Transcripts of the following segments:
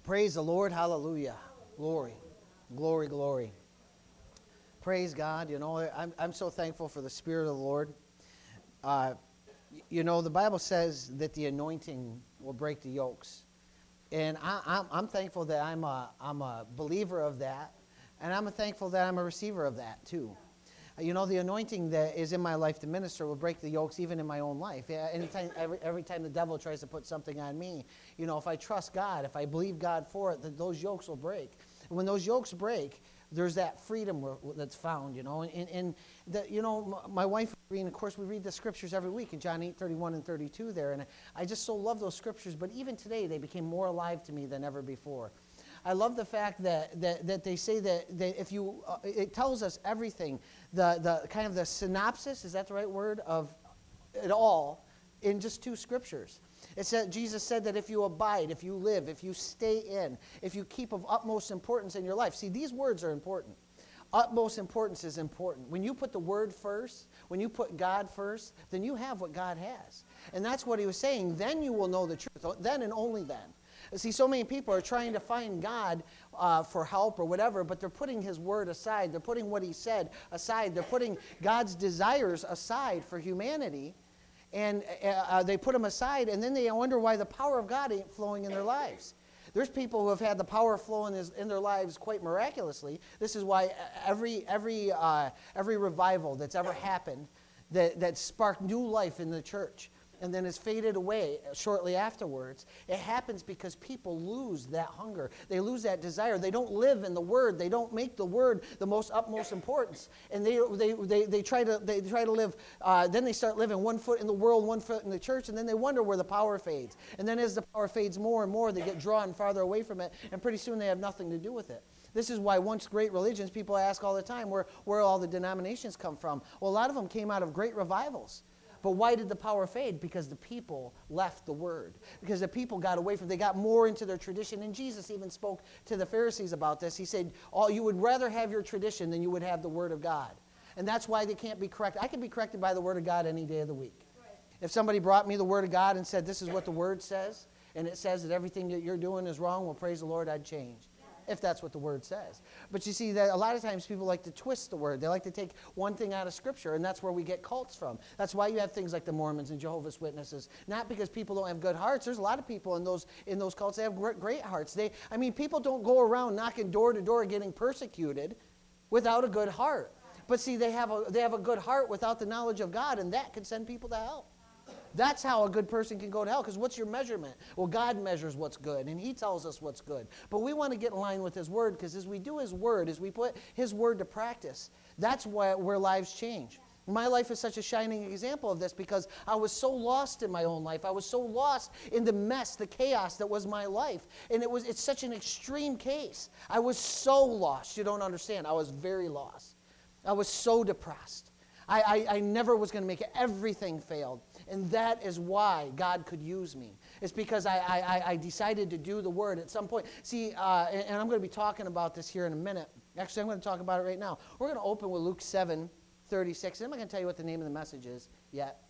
Praise the Lord. Hallelujah. Glory. Glory, glory. Praise God. You know, I'm so thankful for the Spirit of the Lord. The Bible says that the anointing will break the yokes. And I'm thankful that I'm a believer of that. And I'm thankful that I'm a receiver of that too. You know, the anointing that is in my life to minister will break the yokes even in my own life. Yeah, every time the devil tries to put something on me, you know, if I trust God, if I believe God for it, that those yokes will break. And when those yokes break, there's that freedom that's found, you know. My wife, and of course, we read the scriptures every week in John 8:31 and 32 there. And I just so love those scriptures. But even today, they became more alive to me than ever before. I love the fact that they say that if you, it tells us everything, the kind of the synopsis, is that the right word, of it all in just two scriptures. It said, Jesus said that if you abide, if you live, if you stay in, if you keep of utmost importance in your life. See, these words are important. Utmost importance is important. When you put the word first, when you put God first, then you have what God has. And that's what he was saying. Then you will know the truth. Then and only then. See, so many people are trying to find God for help or whatever, but they're putting his word aside. They're putting what he said aside. They're putting God's desires aside for humanity, and they put them aside, and then they wonder why the power of God ain't flowing in their lives. There's people who have had the power flow in their lives quite miraculously. This is why every revival that's ever happened that sparked new life in the church and then has faded away shortly afterwards, it happens because people lose that hunger. They lose that desire. They don't live in the Word. They don't make the Word the utmost importance. And they try to live, then they start living 1 foot in the world, 1 foot in the church, and then they wonder where the power fades. And then as the power fades more and more, they get drawn farther away from it, and pretty soon they have nothing to do with it. This is why once great religions, people ask all the time where all the denominations come from. Well, a lot of them came out of great revivals. But why did the power fade? Because the people left the word. Because the people got away from it. They got more into their tradition. And Jesus even spoke to the Pharisees about this. He said, you would rather have your tradition than you would have the word of God. And that's why they can't be corrected. I can be corrected by the word of God any day of the week. Right. If somebody brought me the word of God and said, this is what the word says, and it says that everything that you're doing is wrong, well, praise the Lord, I'd change. If that's what the word says. But you see that a lot of times people like to twist the word. They like to take one thing out of Scripture, and that's where we get cults from. That's why you have things like the Mormons and Jehovah's Witnesses. Not because people don't have good hearts. There's a lot of people in those cults that have great hearts. People don't go around knocking door to door getting persecuted without a good heart. But see, they have a good heart without the knowledge of God, and that can send people to hell. That's how a good person can go to hell, because what's your measurement? Well, God measures what's good, and he tells us what's good. But we want to get in line with his word, because as we do his word, as we put his word to practice, that's where lives change. My life is such a shining example of this, because I was so lost in my own life. I was so lost in the mess, the chaos that was my life. And it's such an extreme case. I was so lost. You don't understand. I was very lost. I was so depressed. I never was going to make it. Everything failed. And that is why God could use me. It's because I decided to do the word at some point. See, and I'm going to be talking about this here in a minute. Actually, I'm going to talk about it right now. We're going to open with Luke 7:36. I'm not going to tell you what the name of the message is yet.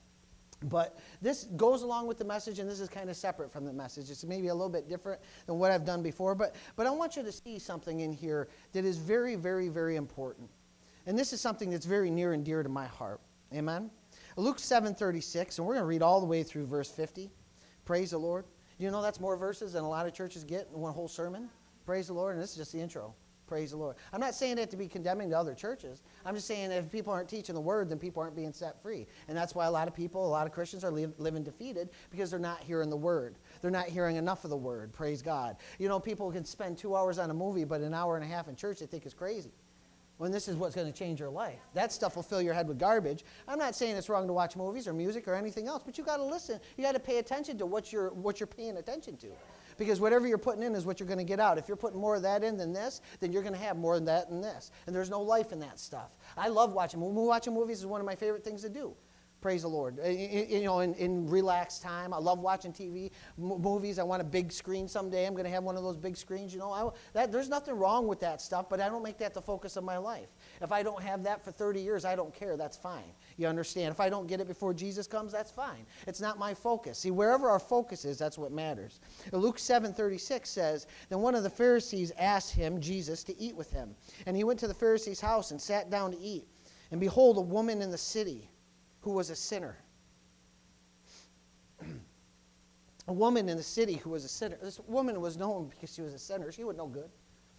But this goes along with the message, and this is kind of separate from the message. It's maybe a little bit different than what I've done before. But I want you to see something in here that is very, very, very important. And this is something that's very near and dear to my heart. Amen? Luke 7:36, and we're going to read all the way through verse 50. Praise the Lord. You know that's more verses than a lot of churches get in one whole sermon. Praise the Lord, and this is just the intro. Praise the Lord. I'm not saying that to be condemning to other churches. I'm just saying that if people aren't teaching the word, then people aren't being set free. And that's why a lot of Christians are living defeated, because they're not hearing the word. They're not hearing enough of the word. Praise God. You know, people can spend 2 hours on a movie, but an hour and a half in church they think is crazy. When this is what's going to change your life. That stuff will fill your head with garbage. I'm not saying it's wrong to watch movies or music or anything else, but you got to listen. You got to pay attention to what you're paying attention to. Because whatever you're putting in is what you're going to get out. If you're putting more of that in than this, then you're going to have more than that and this. And there's no life in that stuff. I love watching movies. Watching movies is one of my favorite things to do. Praise the Lord. In relaxed time. I love watching TV, movies. I want a big screen someday. I'm going to have one of those big screens. There's nothing wrong with that stuff, but I don't make that the focus of my life. If I don't have that for 30 years, I don't care. That's fine. You understand? If I don't get it before Jesus comes, that's fine. It's not my focus. See, wherever our focus is, that's what matters. Luke 7:36 says, then one of the Pharisees asked him, Jesus, to eat with him. And he went to the Pharisee's house and sat down to eat. And behold, a woman in the city who was a sinner. A woman in the city who was a sinner. This woman was known because she was a sinner. She was no good.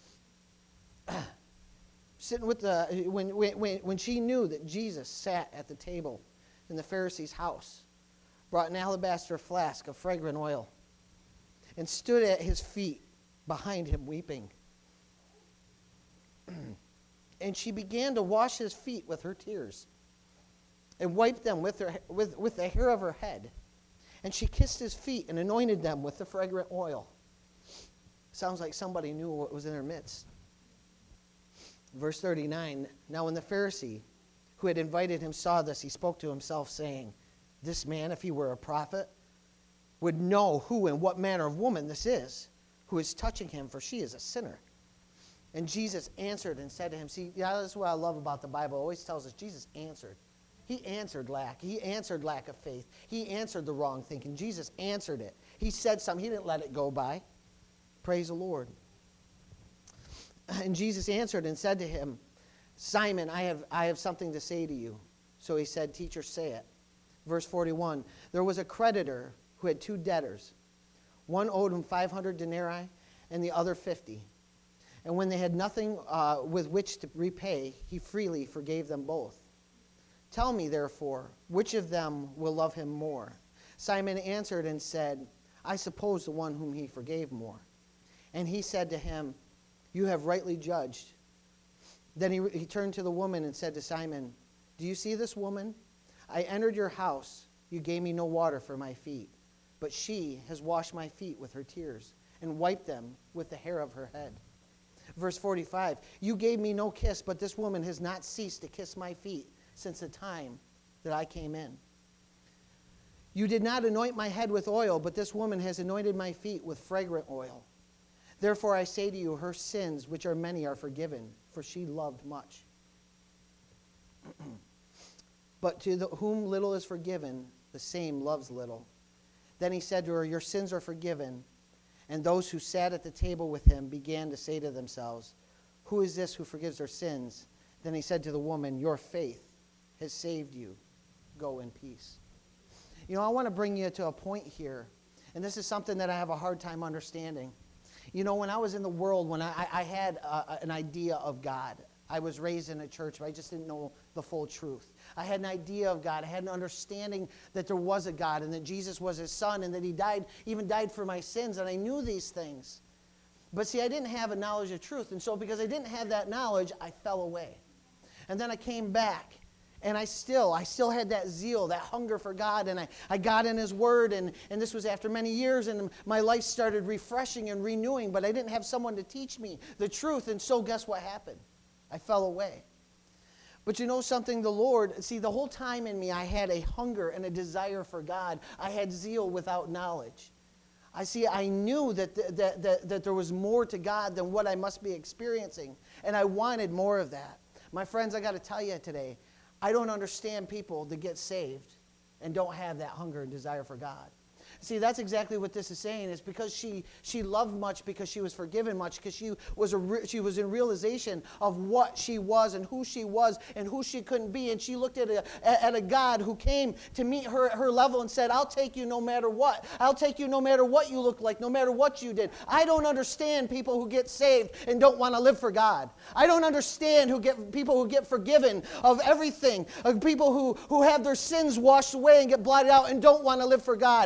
Sitting with when she knew that Jesus sat at the table in the Pharisee's house, brought an alabaster flask of fragrant oil, and stood at his feet behind him weeping. And she began to wash his feet with her tears, and wiped them with the hair of her head. And she kissed his feet and anointed them with the fragrant oil. Sounds like somebody knew what was in her midst. Verse 39, now when the Pharisee who had invited him saw this, he spoke to himself, saying, this man, if he were a prophet, would know who and what manner of woman this is who is touching him, for she is a sinner. And Jesus answered and said to him, see, that's what I love about the Bible. It always tells us Jesus answered. He answered lack. He answered lack of faith. He answered the wrong thinking. Jesus answered it. He said something. He didn't let it go by. Praise the Lord. And Jesus answered and said to him, Simon, I have something to say to you. So he said, teacher, say it. Verse 41, there was a creditor who had 2 debtors. One owed him 500 denarii and the other 50. And when they had nothing with which to repay, he freely forgave them both. Tell me, therefore, which of them will love him more? Simon answered and said, I suppose the one whom he forgave more. And he said to him, you have rightly judged. Then he turned to the woman and said to Simon, do you see this woman? I entered your house. You gave me no water for my feet, but she has washed my feet with her tears and wiped them with the hair of her head. Verse 45, you gave me no kiss, but this woman has not ceased to kiss my feet since the time that I came in. You did not anoint my head with oil, but this woman has anointed my feet with fragrant oil. Therefore I say to you, her sins, which are many, are forgiven, for she loved much. But to whom little is forgiven, the same loves little. Then he said to her, your sins are forgiven. And those who sat at the table with him began to say to themselves, who is this who forgives their sins? Then he said to the woman, your faith has saved you. Go in peace. I want to bring you to a point here, and this is something that I have a hard time understanding. When I was in the world, when I had an idea of God, I was raised in a church, but I just didn't know the full truth. I had an idea of God. I had an understanding that there was a God and that Jesus was his son and that he even died for my sins, and I knew these things. But see, I didn't have a knowledge of truth, and so because I didn't have that knowledge, I fell away. And then I came back, and I still had that zeal, that hunger for God, and I got in his word, and this was after many years, and my life started refreshing and renewing, but I didn't have someone to teach me the truth, and so guess what happened? I fell away. But you know something, the Lord, see, the whole time in me, I had a hunger and a desire for God. I had zeal without knowledge. I knew that there was more to God than what I must be experiencing, and I wanted more of that. My friends, I got to tell you today, I don't understand people that get saved and don't have that hunger and desire for God. See, that's exactly what this is saying. It's because she loved much, because she was forgiven much, because she was in realization of what she was and who she couldn't be. And she looked at a God who came to meet her level and said, I'll take you no matter what. I'll take you no matter what you look like, no matter what you did. I don't understand people who get saved and don't want to live for God. I don't understand people who get forgiven of everything, of people who have their sins washed away and get blotted out and don't want to live for God. My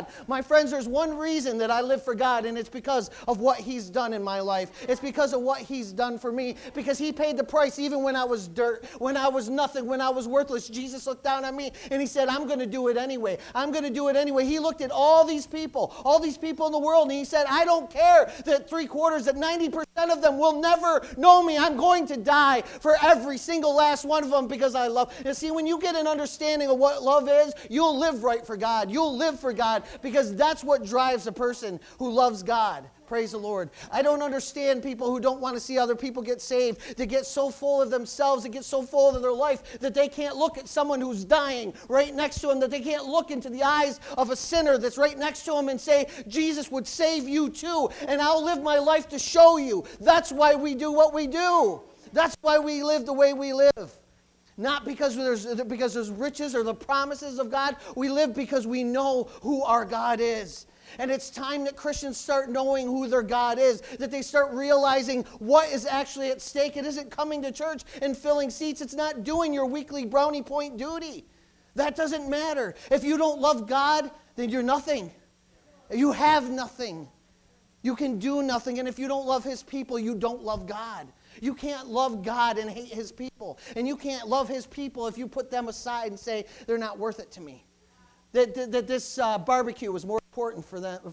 friends, there's one reason that I live for God, and it's because of what He's done in my life. It's because of what He's done for me, because He paid the price even when I was dirt, when I was nothing, when I was worthless. Jesus looked down on me, and He said, I'm going to do it anyway. I'm going to do it anyway. He looked at all these people in the world, and He said, I don't care that 3/4, that 90% of them will never know me. I'm going to die for every single last one of them because I love. You see, when you get an understanding of what love is, you'll live right for God. You'll live for God because that's what drives a person who loves God. Praise the Lord. I don't understand people who don't want to see other people get saved. They get so full of themselves, they get so full of their life that they can't look at someone who's dying right next to them, that they can't look into the eyes of a sinner that's right next to them and say, Jesus would save you too, and I'll live my life to show you. That's why we do what we do. That's why we live the way we live. Not because there's riches or the promises of God. We live because we know who our God is. And it's time that Christians start knowing who their God is, that they start realizing what is actually at stake. It isn't coming to church and filling seats. It's not doing your weekly brownie point duty. That doesn't matter. If you don't love God, then you're nothing. You have nothing. You can do nothing. And if you don't love His people, you don't love God. You can't love God and hate His people. And you can't love His people if you put them aside and say, they're not worth it to me. That this barbecue was more important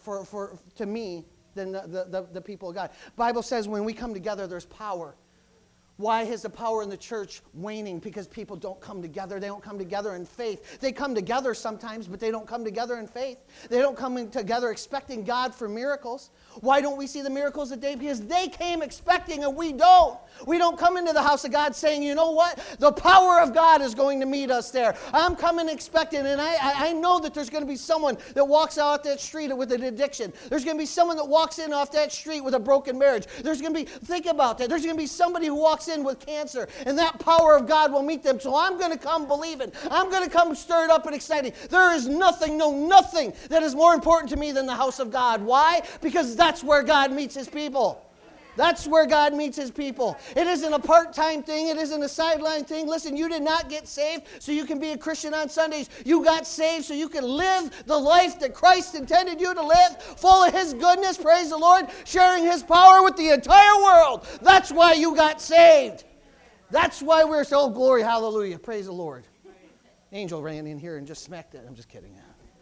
to me than the people of God. The Bible says when we come together, there's power. Why is the power in the church waning? Because people don't come together. They don't come together in faith. They come together sometimes, but they don't come together in faith. They don't come together expecting God for miracles. Why don't we see the miracles today? Because they came expecting and we don't. We don't come into the house of God saying, you know what? The power of God is going to meet us there. I'm coming expecting, and I know that there's going to be someone that walks out that street with an addiction. There's going to be someone that walks in off that street with a broken marriage. Think about that. There's going to be somebody who walks in with cancer, and that power of God will meet them. So I'm going to come believing. I'm going to come stirred up and excited. There is nothing that is more important to me than the house of God. Why? Because that's where God meets His people. That's where God meets His people. It isn't a part-time thing. It isn't a sideline thing. Listen, you did not get saved so you can be a Christian on Sundays. You got saved so you can live the life that Christ intended you to live, full of His goodness, praise the Lord, sharing His power with the entire world. That's why you got saved. That's why we're so, glory, hallelujah, praise the Lord. Angel ran in here and just smacked it. I'm just kidding.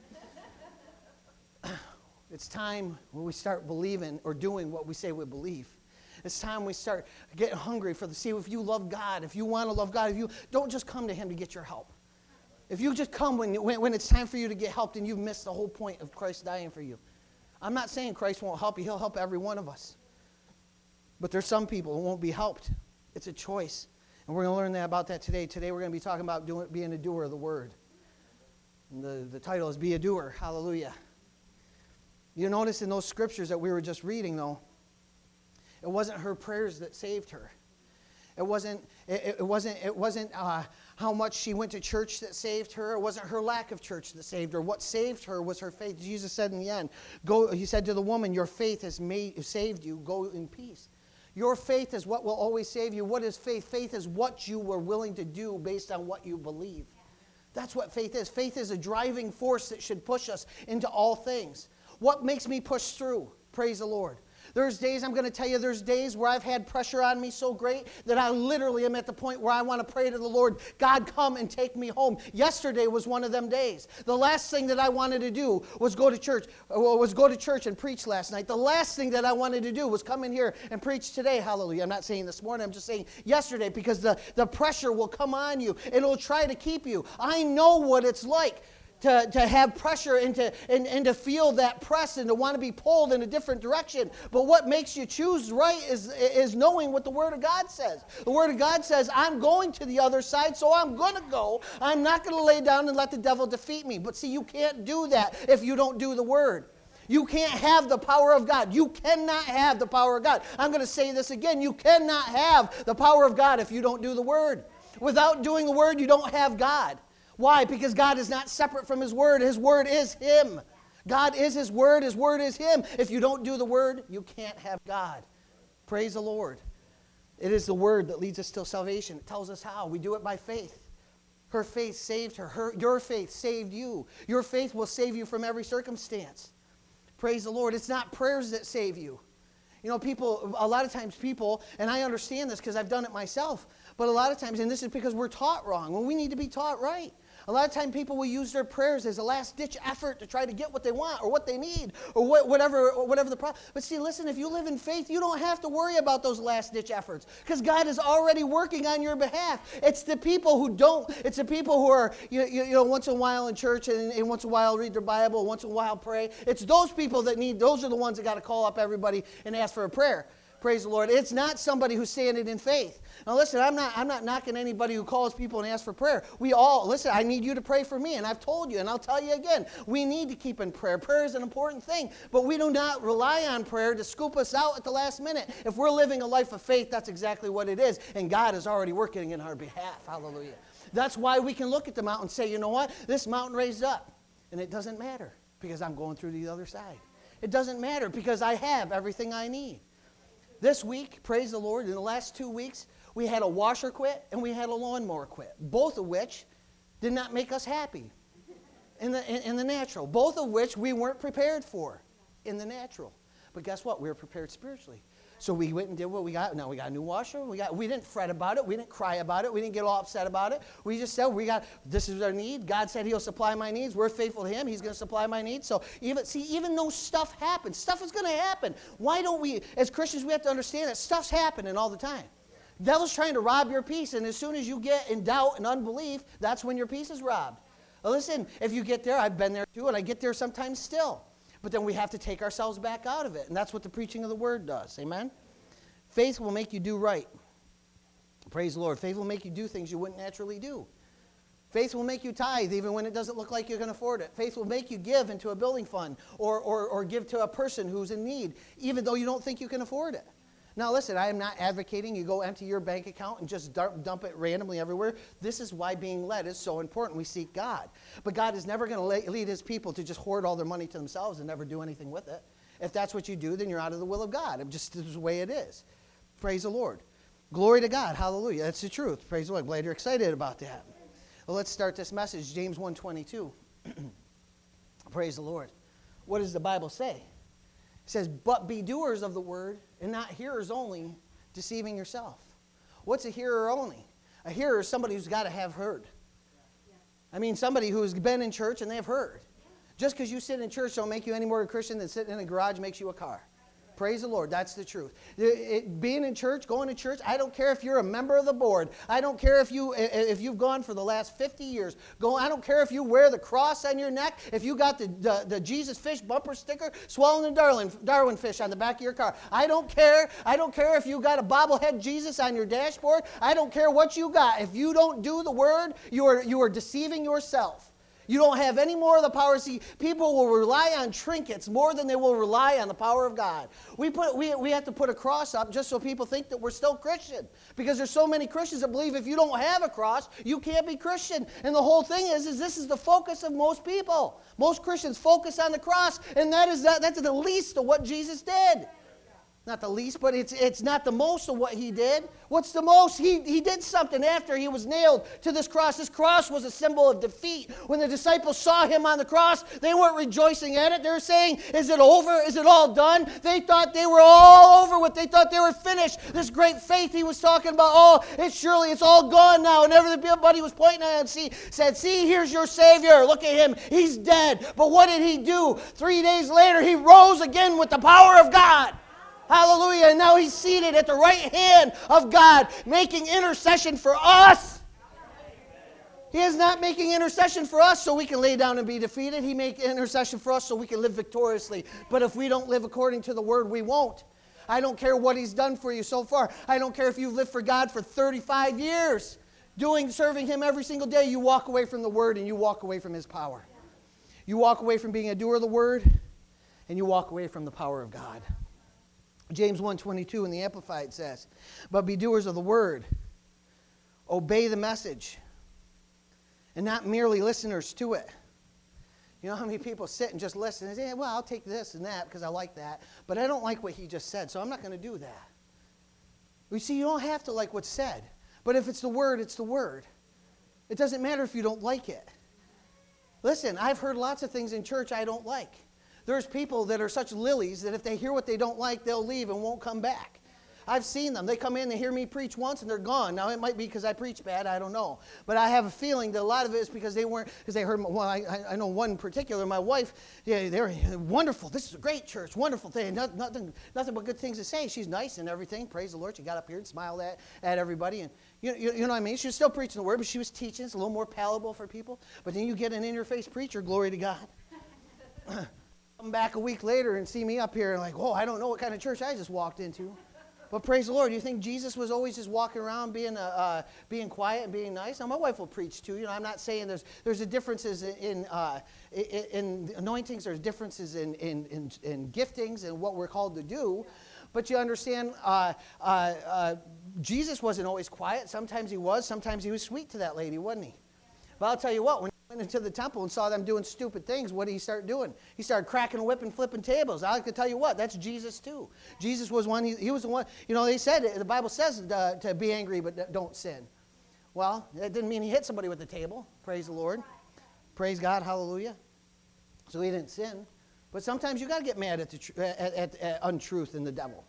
It's time when we start believing or doing what we say we believe. It's time we start getting hungry for see if you love God, if you want to love God, if you don't just come to Him to get your help. If you just come when it's time for you to get helped and you've missed the whole point of Christ dying for you. I'm not saying Christ won't help you. He'll help every one of us. But there's some people who won't be helped. It's a choice. And we're going to learn about that today. Today we're going to be talking about being a doer of the Word. And the title is Be a Doer. Hallelujah. You notice in those scriptures that we were just reading, though, it wasn't her prayers that saved her. It wasn't how much she went to church that saved her. It wasn't her lack of church that saved her. What saved her was her faith. Jesus said in the end, He said to the woman, your faith has saved you. Go in peace. Your faith is what will always save you. What is faith? Faith is what you were willing to do based on what you believe. That's what faith is. Faith is a driving force that should push us into all things. What makes me push through? Praise the Lord. There's days, I'm going to tell you, there's days where I've had pressure on me so great that I literally am at the point where I want to pray to the Lord, God, come and take me home. Yesterday was one of them days. The last thing that I wanted to do was go to church and preach last night. The last thing that I wanted to do was come in here and preach today. Hallelujah. I'm not saying this morning, I'm just saying yesterday, because the pressure will come on you and it'll try to keep you. I know what it's like to have pressure and to feel that press and to want to be pulled in a different direction. But what makes you choose right is knowing what the Word of God says. The Word of God says, I'm going to the other side, so I'm going to go. I'm not going to lay down and let the devil defeat me. But see, you can't do that if you don't do the Word. You can't have the power of God. You cannot have the power of God. I'm going to say this again. You cannot have the power of God if you don't do the Word. Without doing the Word, you don't have God. Why? Because God is not separate from His Word. His Word is Him. God is His Word. His Word is Him. If you don't do the Word, you can't have God. Praise the Lord. It is the Word that leads us to salvation. It tells us how. We do it by faith. Her faith saved her. Your faith saved you. Your faith will save you from every circumstance. Praise the Lord. It's not prayers that save you. You know, people, a lot of times people, and I understand this because I've done it myself, but a lot of times, and this is because we're taught wrong, when we need to be taught right. A lot of times people will use their prayers as a last-ditch effort to try to get what they want or what they need or whatever the problem. But see, listen, if you live in faith, you don't have to worry about those last-ditch efforts because God is already working on your behalf. It's the people who don't. It's the people who are, you know, once in a while in church and once in a while read their Bible, once in a while pray. It's those people that need, those are the ones that got to call up everybody and ask for a prayer. Praise the Lord. It's not somebody who's saying it in faith. Now listen, I'm not knocking anybody who calls people and asks for prayer. We all, listen, I need you to pray for me, and I've told you, and I'll tell you again, we need to keep in prayer. Prayer is an important thing, but we do not rely on prayer to scoop us out at the last minute. If we're living a life of faith, that's exactly what it is, and God is already working in our behalf. Hallelujah. That's why we can look at the mountain and say, you know what, this mountain raised up, and it doesn't matter because I'm going through the other side. It doesn't matter because I have everything I need. This week, praise the Lord, in the last 2 weeks, we had a washer quit and we had a lawnmower quit, both of which did not make us happy in the natural, both of which we weren't prepared for in the natural. But guess what? We were prepared spiritually. So we went and did what we got. Now we got a new washer. We didn't fret about it. We didn't cry about it. We didn't get all upset about it. We just said, this is our need. God said He'll supply my needs. We're faithful to Him. He's going to supply my needs. So even though stuff happens, stuff is going to happen. Why don't we, as Christians, we have to understand that stuff's happening all the time. The devil's trying to rob your peace, and as soon as you get in doubt and unbelief, that's when your peace is robbed. Well, listen, if you get there, I've been there too, and I get there sometimes still. But then we have to take ourselves back out of it. And that's what the preaching of the Word does. Amen? Faith will make you do right. Praise the Lord. Faith will make you do things you wouldn't naturally do. Faith will make you tithe even when it doesn't look like you're going to afford it. Faith will make you give into a building fund or give to a person who's in need even though you don't think you can afford it. Now listen, I am not advocating you go empty your bank account and just dump it randomly everywhere. This is why being led is so important. We seek God. But God is never going to lead His people to just hoard all their money to themselves and never do anything with it. If that's what you do, then you're out of the will of God. This is the way it is. Praise the Lord. Glory to God. Hallelujah. That's the truth. Praise the Lord. Glad you're excited about that. Well, let's start this message. James 1:22. Praise the Lord. What does the Bible say? It says, but be doers of the word and not hearers only, deceiving yourself. What's a hearer only? A hearer is somebody who's got to have heard. I mean, somebody who's been in church and they've heard. Just because you sit in church don't make you any more a Christian than sitting in a garage makes you a car. Praise the Lord. That's the truth. Being in church, going to church, I don't care if you're a member of the board. I don't care if you've gone for the last 50 years. I don't care if you wear the cross on your neck, if you got the Jesus fish bumper sticker, swallowing the Darwin fish on the back of your car. I don't care. I don't care if you got a bobblehead Jesus on your dashboard. I don't care what you got. If you don't do the word, you are deceiving yourself. You don't have any more of the power. See, people will rely on trinkets more than they will rely on the power of God. We have to put a cross up just so people think that we're still Christian. Because there's so many Christians that believe if you don't have a cross, you can't be Christian. And the whole thing is this is the focus of most people. Most Christians focus on the cross, and that's the least of what Jesus did. Not the least, but it's not the most of what He did. What's the most? He did something after He was nailed to this cross. This cross was a symbol of defeat. When the disciples saw Him on the cross, they weren't rejoicing at it. They were saying, is it over? Is it all done? They thought they were all over with. They thought they were finished. This great faith He was talking about, it's all gone now. And everybody was pointing at Him said, see, here's your Savior. Look at Him. He's dead. But what did He do? 3 days later, He rose again with the power of God. Hallelujah. And now He's seated at the right hand of God, making intercession for us. He is not making intercession for us so we can lay down and be defeated. He makes intercession for us so we can live victoriously. But if we don't live according to the word, we won't. I don't care what He's done for you so far. I don't care if you've lived for God for 35 years, serving Him every single day. You walk away from the word and you walk away from His power. You walk away from being a doer of the word and you walk away from the power of God. James 1:22 in the Amplified says, but be doers of the word, obey the message, and not merely listeners to it. You know how many people sit and just listen and say, well, I'll take this and that because I like that, but I don't like what he just said, so I'm not going to do that. You see, you don't have to like what's said, but if it's the word, it's the word. It doesn't matter if you don't like it. Listen, I've heard lots of things in church I don't like. There's people that are such lilies that if they hear what they don't like, they'll leave and won't come back. I've seen them. They come in, they hear me preach once, and they're gone. Now, it might be because I preach bad. I don't know. But I have a feeling that a lot of it is because they heard, well, I know one in particular, my wife, yeah, they're wonderful. This is a great church, wonderful thing. Nothing but good things to say. She's nice and everything. Praise the Lord. She got up here and smiled at everybody. And you know what I mean? She was still preaching the word, but she was teaching. It's a little more palatable for people. But then you get an in-your-face preacher, glory to God. Come back a week later and see me up here and like, whoa, I don't know what kind of church I just walked into. But praise the Lord. Do you think Jesus was always just walking around being quiet and being nice? Now, my wife will preach too. I'm not saying there's a differences in anointings. There's differences in giftings and what we're called to do. But you understand, Jesus wasn't always quiet. Sometimes he was. Sometimes he was sweet to that lady, wasn't he? But I'll tell you what, when he went into the temple and saw them doing stupid things, what did he start doing? He started cracking a whip and flipping tables. I can tell you what, that's Jesus too. Jesus was one, he was the one, they said, the Bible says to be angry but don't sin. Well, that didn't mean he hit somebody with the table. Praise the Lord. Praise God, hallelujah. So he didn't sin. But sometimes you got to get mad at untruth and the devil.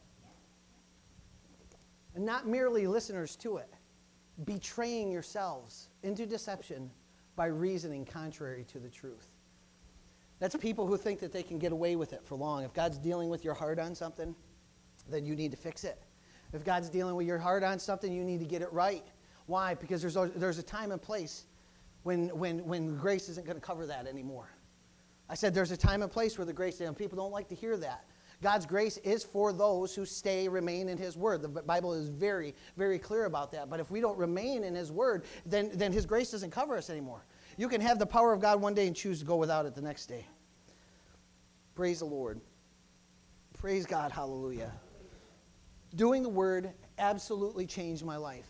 And not merely listeners to it. Betraying yourselves into deception by reasoning contrary to the truth. That's people who think that they can get away with it for long. If God's dealing with your heart on something, then you need to fix it. If God's dealing with your heart on something, you need to get it right. Why? Because there's a time and place when grace isn't going to cover that anymore. I said there's a time and place where the grace, and people don't like to hear that. God's grace is for those who remain in his word. The Bible is very, very clear about that. But if we don't remain in his word, then his grace doesn't cover us anymore. You can have the power of God one day and choose to go without it the next day. Praise the Lord. Praise God. Hallelujah. Doing the word absolutely changed my life.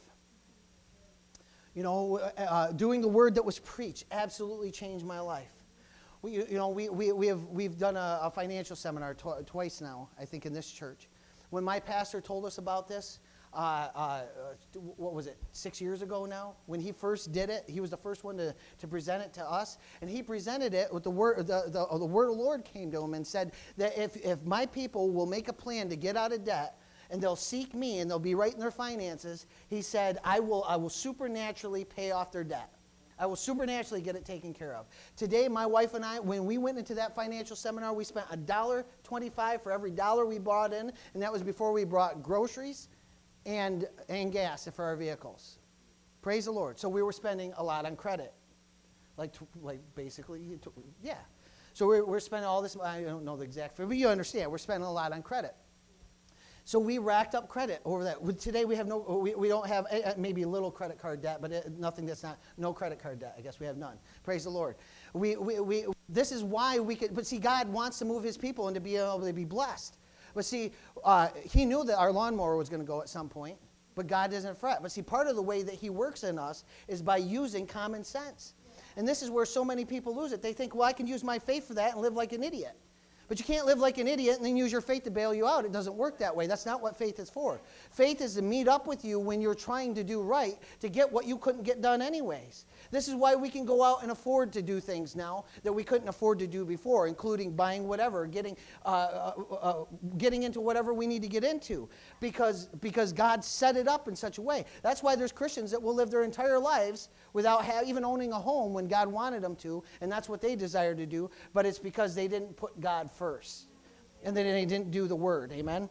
Doing the word that was preached absolutely changed my life. We've done a financial seminar twice now, I think, in this church. When my pastor told us about this, what was it, 6 years ago now? When he first did it, he was the first one to present it to us, and he presented it with the word. The word of the Lord came to him and said that if my people will make a plan to get out of debt, and they'll seek me, and they'll be right in their finances, he said, I will supernaturally pay off their debt. I will supernaturally get it taken care of. Today, my wife and I, when we went into that financial seminar, we spent $1.25 for every dollar we brought in, and that was before we brought groceries and gas for our vehicles. Praise the Lord. So we were spending a lot on credit. Like basically, yeah. So we're spending all this, I don't know the exact figure, but you understand, we're spending a lot on credit. So we racked up credit over that. Today we don't have maybe a little credit card debt, but nothing that's no credit card debt. I guess we have none. Praise the Lord. This is why we could. But see, God wants to move His people and to be able to be blessed. But see, He knew that our lawnmower was going to go at some point. But God doesn't fret. But see, part of the way that He works in us is by using common sense. And this is where so many people lose it. They think, well, I can use my faith for that and live like an idiot. But you can't live like an idiot and then use your faith to bail you out. It doesn't work that way. That's not what faith is for. Faith is to meet up with you when you're trying to do right to get what you couldn't get done anyways. This is why we can go out and afford to do things now that we couldn't afford to do before, including buying whatever, getting into whatever we need to get into, because God set it up in such a way. That's why there's Christians that will live their entire lives without even owning a home when God wanted them to, and that's what they desire to do, but it's because they didn't put God first, and then they didn't do the word. Amen.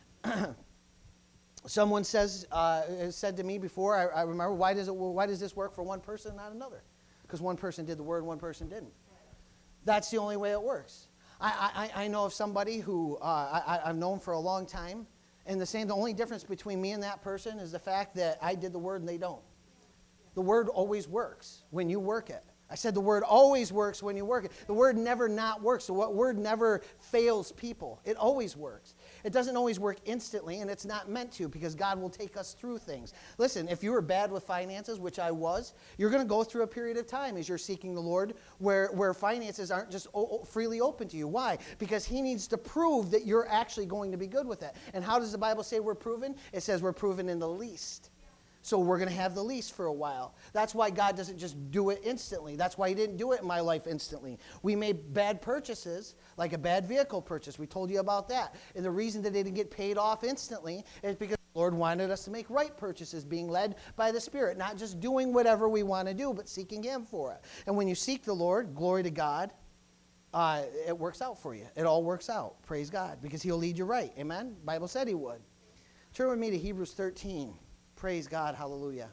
Someone said to me before, I remember, why does this work for one person and not another? Because one person did the word, one person didn't. That's the only way it works. I know of somebody who I've known for a long time, and the only difference between me and that person is the fact that I did the word and they don't. The word always works when you work it. I said the word always works when you work it. The word never not works. The word never fails people. It always works. It doesn't always work instantly, and it's not meant to, because God will take us through things. Listen, if you were bad with finances, which I was, you're going to go through a period of time as you're seeking the Lord where finances aren't just freely open to you. Why? Because He needs to prove that you're actually going to be good with it. And how does the Bible say we're proven? It says we're proven in the least. So we're going to have the lease for a while. That's why God doesn't just do it instantly. That's why he didn't do it in my life instantly. We made bad purchases, like a bad vehicle purchase. We told you about that. And the reason that they didn't get paid off instantly is because the Lord wanted us to make right purchases, being led by the Spirit, not just doing whatever we want to do, but seeking him for it. And when you seek the Lord, glory to God, it works out for you. It all works out. Praise God, because he'll lead you right. Amen? The Bible said he would. Turn with me to Hebrews 13. Praise God. Hallelujah.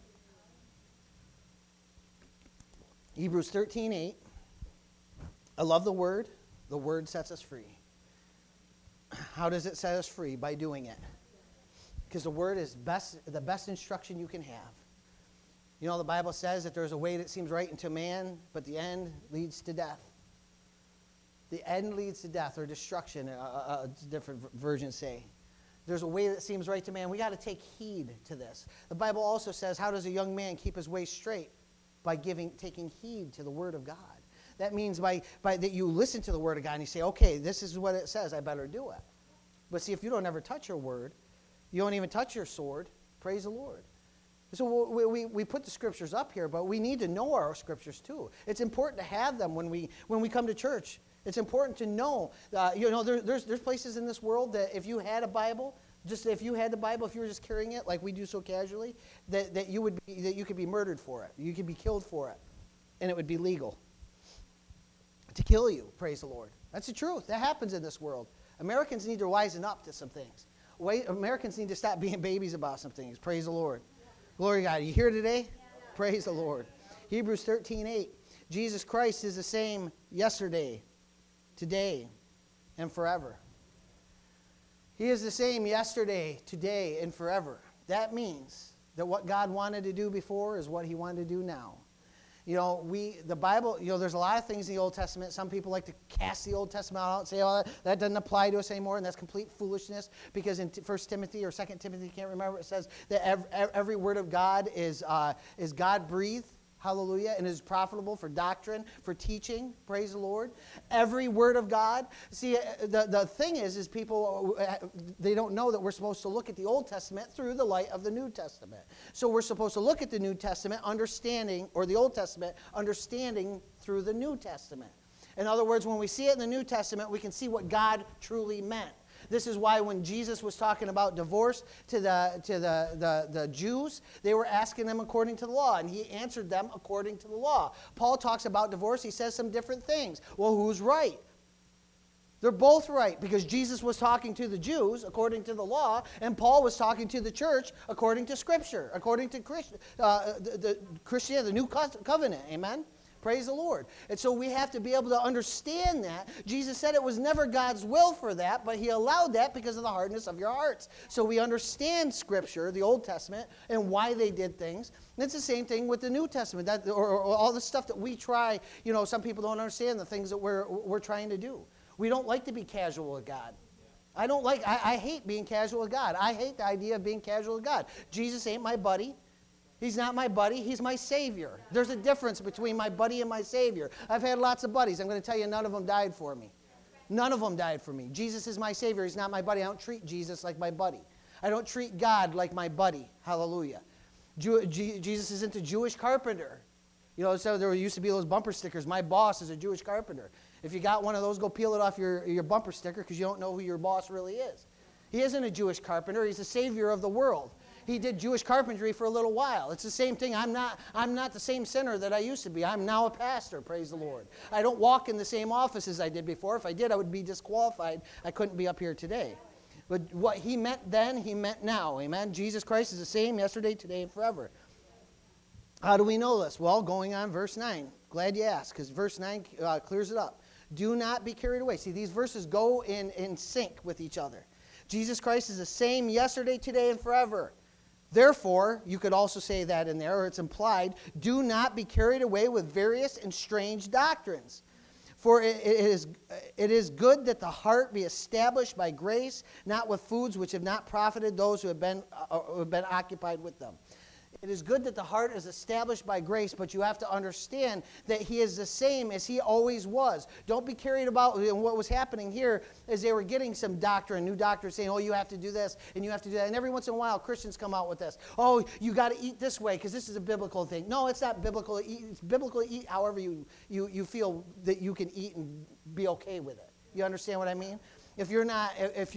Hebrews 13:8. I love the word. The word sets us free. How does it set us free? By doing it. Because the word is the best instruction you can have. You know, the Bible says that there's a way that seems right unto man, but the end leads to death. The end leads to death or destruction, different versions say. There's a way that seems right to man. We got to take heed to this. The Bible also says, how does a young man keep his way straight? By taking heed to the word of God. That means by that you listen to the word of God and you say, okay, this is what it says, I better do it. But see, if you don't ever touch your word, you don't even touch your sword, praise the Lord. So we put the scriptures up here, but we need to know our scriptures too. It's important to have them when we come to church. It's important to know. There's places in this world that if you had a Bible, if you were just carrying it like we do so casually, that you could be murdered for it. You could be killed for it, and it would be legal to kill you. Praise the Lord. That's the truth. That happens in this world. Americans need to wisen up to some things. Americans need to stop being babies about some things. Praise the Lord. Glory to God. Are you here today? Yeah. Praise the Lord. Hebrews 13:8. Jesus Christ is the same yesterday, today, and forever. He is the same yesterday, today, and forever. That means that what God wanted to do before is what he wanted to do now. You know, the Bible, there's a lot of things in the Old Testament. Some people like to cast the Old Testament out and say, oh, that doesn't apply to us anymore, and that's complete foolishness, because in 1 Timothy or 2 Timothy, can't remember, it says that every word of God is God-breathed. Hallelujah, and is profitable for doctrine, for teaching. Praise the Lord. Every word of God. See, the thing is people, they don't know that we're supposed to look at the Old Testament through the light of the New Testament. So we're supposed to look at the New Testament understanding, or the Old Testament understanding through the New Testament. In other words, when we see it in the New Testament, we can see what God truly meant. This is why when Jesus was talking about divorce to the Jews, they were asking them according to the law, and he answered them according to the law. Paul talks about divorce. He says some different things. Well, who's right? They're both right, because Jesus was talking to the Jews according to the law, and Paul was talking to the church according to Scripture, according to Christianity, the New Covenant. Amen? Praise the Lord. And so we have to be able to understand that. Jesus said it was never God's will for that, but he allowed that because of the hardness of your hearts. So we understand Scripture, the Old Testament, and why they did things. And it's the same thing with the New Testament, or all the stuff that we try. Some people don't understand the things that we're trying to do. We don't like to be casual with God. I hate being casual with God. I hate the idea of being casual with God. Jesus ain't my buddy. He's not my buddy. He's my Savior. There's a difference between my buddy and my Savior. I've had lots of buddies. I'm going to tell you, none of them died for me. None of them died for me. Jesus is my Savior. He's not my buddy. I don't treat Jesus like my buddy. I don't treat God like my buddy. Hallelujah. Jesus isn't a Jewish carpenter. So there used to be those bumper stickers. My boss is a Jewish carpenter. If you got one of those, go peel it off your bumper sticker, because you don't know who your boss really is. He isn't a Jewish carpenter. He's the Savior of the world. He did Jewish carpentry for a little while. It's the same thing. I'm not the same sinner that I used to be. I'm now a pastor, praise the Lord. I don't walk in the same office as I did before. If I did, I would be disqualified. I couldn't be up here today. But what he meant then, he meant now. Amen? Jesus Christ is the same yesterday, today, and forever. How do we know this? Well, going on verse 9. Glad you asked, because verse 9 clears it up. Do not be carried away. See, these verses go in sync with each other. Jesus Christ is the same yesterday, today, and forever. Therefore, you could also say that in there, or it's implied, do not be carried away with various and strange doctrines. For it is good that the heart be established by grace, not with foods which have not profited those who have been occupied with them. It is good that the heart is established by grace, but you have to understand that he is the same as he always was. Don't be carried about. And what was happening here is they were getting some doctrine, new doctrine saying, oh, you have to do this and you have to do that. And every once in a while, Christians come out with this. Oh, you got to eat this way because this is a biblical thing. No, it's not biblical. It's biblical to eat however you feel that you can eat and be okay with it. You understand what I mean? If you're not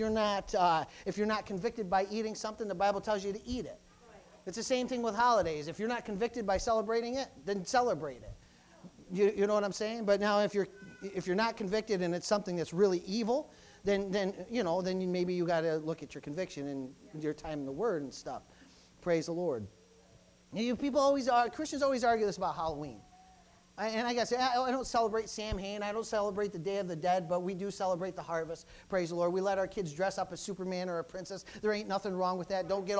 convicted by eating something, the Bible tells you to eat it. It's the same thing with holidays. If you're not convicted by celebrating it, then celebrate it. You know what I'm saying? But now if you're not convicted and it's something that's really evil, then maybe you got to look at your conviction and your time in the Word and stuff. Praise the Lord. Christians always argue this about Halloween. And I guess I don't celebrate Samhain. I don't celebrate the Day of the Dead, but we do celebrate the harvest. Praise the Lord. We let our kids dress up as Superman or a princess. There ain't nothing wrong with that. Don't get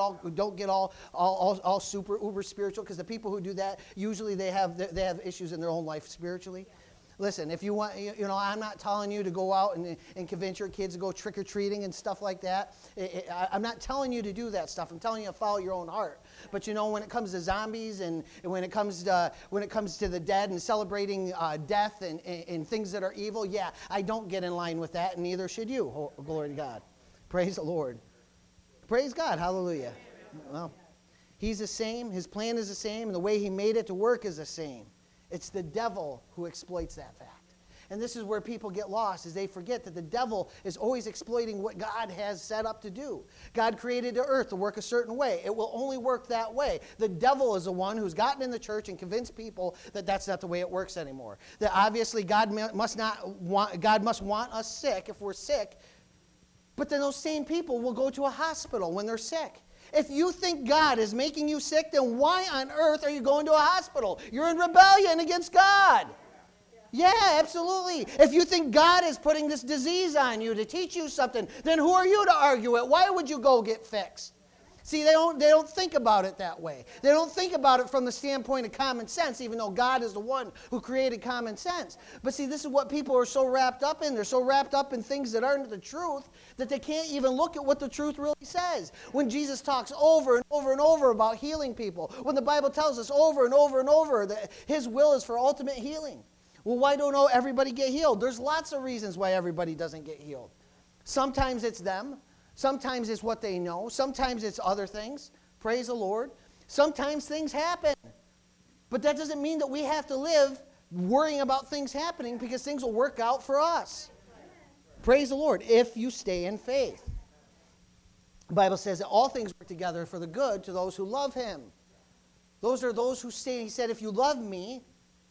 all super uber spiritual, because the people who do that usually they have issues in their own life spiritually. Listen, if you want, I'm not telling you to go out and convince your kids to go trick-or-treating and stuff like that. I'm not telling you to do that stuff. I'm telling you to follow your own heart. But when it comes to zombies and when it comes to the dead and celebrating death and things that are evil, yeah, I don't get in line with that, and neither should you. Oh, glory to God. Praise the Lord. Praise God. Hallelujah. Well, he's the same. His plan is the same, and the way he made it to work is the same. It's the devil who exploits that fact. And this is where people get lost, is they forget that the devil is always exploiting what God has set up to do. God created the earth to work a certain way. It will only work that way. The devil is the one who's gotten in the church and convinced people that that's not the way it works anymore. That obviously God must want us sick if we're sick, but then those same people will go to a hospital when they're sick. If you think God is making you sick, then why on earth are you going to a hospital? You're in rebellion against God. Yeah, absolutely. If you think God is putting this disease on you to teach you something, then who are you to argue it? Why would you go get fixed? See, they don't think about it that way. They don't think about it from the standpoint of common sense, even though God is the one who created common sense. But see, this is what people are so wrapped up in. They're so wrapped up in things that aren't the truth that they can't even look at what the truth really says. When Jesus talks over and over and over about healing people, when the Bible tells us over and over and over that his will is for ultimate healing. Well, why don't everybody get healed? There's lots of reasons why everybody doesn't get healed. Sometimes it's them. Sometimes it's what they know. Sometimes it's other things. Praise the Lord. Sometimes things happen. But that doesn't mean that we have to live worrying about things happening, because things will work out for us. Praise the Lord, if you stay in faith. The Bible says that all things work together for the good to those who love him. Those are those who stay. He said, if you love me,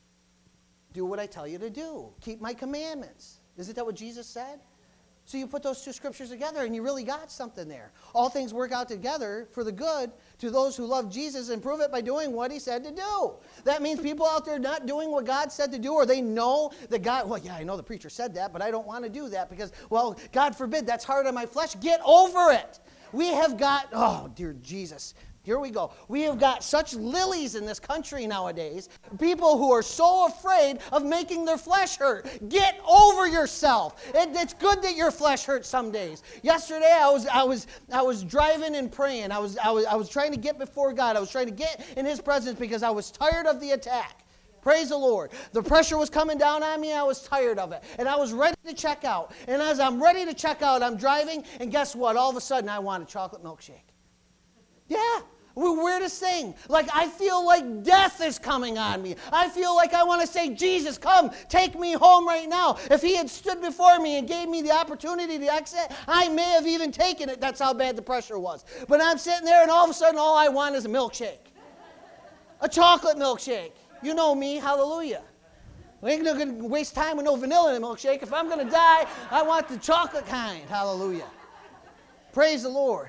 do what I tell you to do. Keep my commandments. Isn't that what Jesus said? So you put those two scriptures together and you really got something there. All things work out together for the good to those who love Jesus, and prove it by doing what he said to do. That means people out there not doing what God said to do, or they know that God, well, yeah, I know the preacher said that, but I don't want to do that because, well, God forbid, that's hard on my flesh. Get over it. We have got, oh, dear Jesus. Here we go. We have got such lilies in this country nowadays. People who are so afraid of making their flesh hurt. Get over yourself. It's good that your flesh hurts some days. Yesterday I was driving and praying. I was trying to get before God. I was trying to get in his presence because I was tired of the attack. Praise the Lord. The pressure was coming down on me. I was tired of it. And I was ready to check out. And as I'm ready to check out, I'm driving, and guess what? All of a sudden I want a chocolate milkshake. Yeah. Weirdest thing. Like, I feel like death is coming on me. I feel like I want to say, Jesus, come, take me home right now. If he had stood before me and gave me the opportunity to exit, I may have even taken it. That's how bad the pressure was. But I'm sitting there, and all of a sudden, all I want is a milkshake. A chocolate milkshake. You know me, hallelujah. We ain't going to waste time with no vanilla in a milkshake. If I'm going to die, I want the chocolate kind. Hallelujah. Praise the Lord.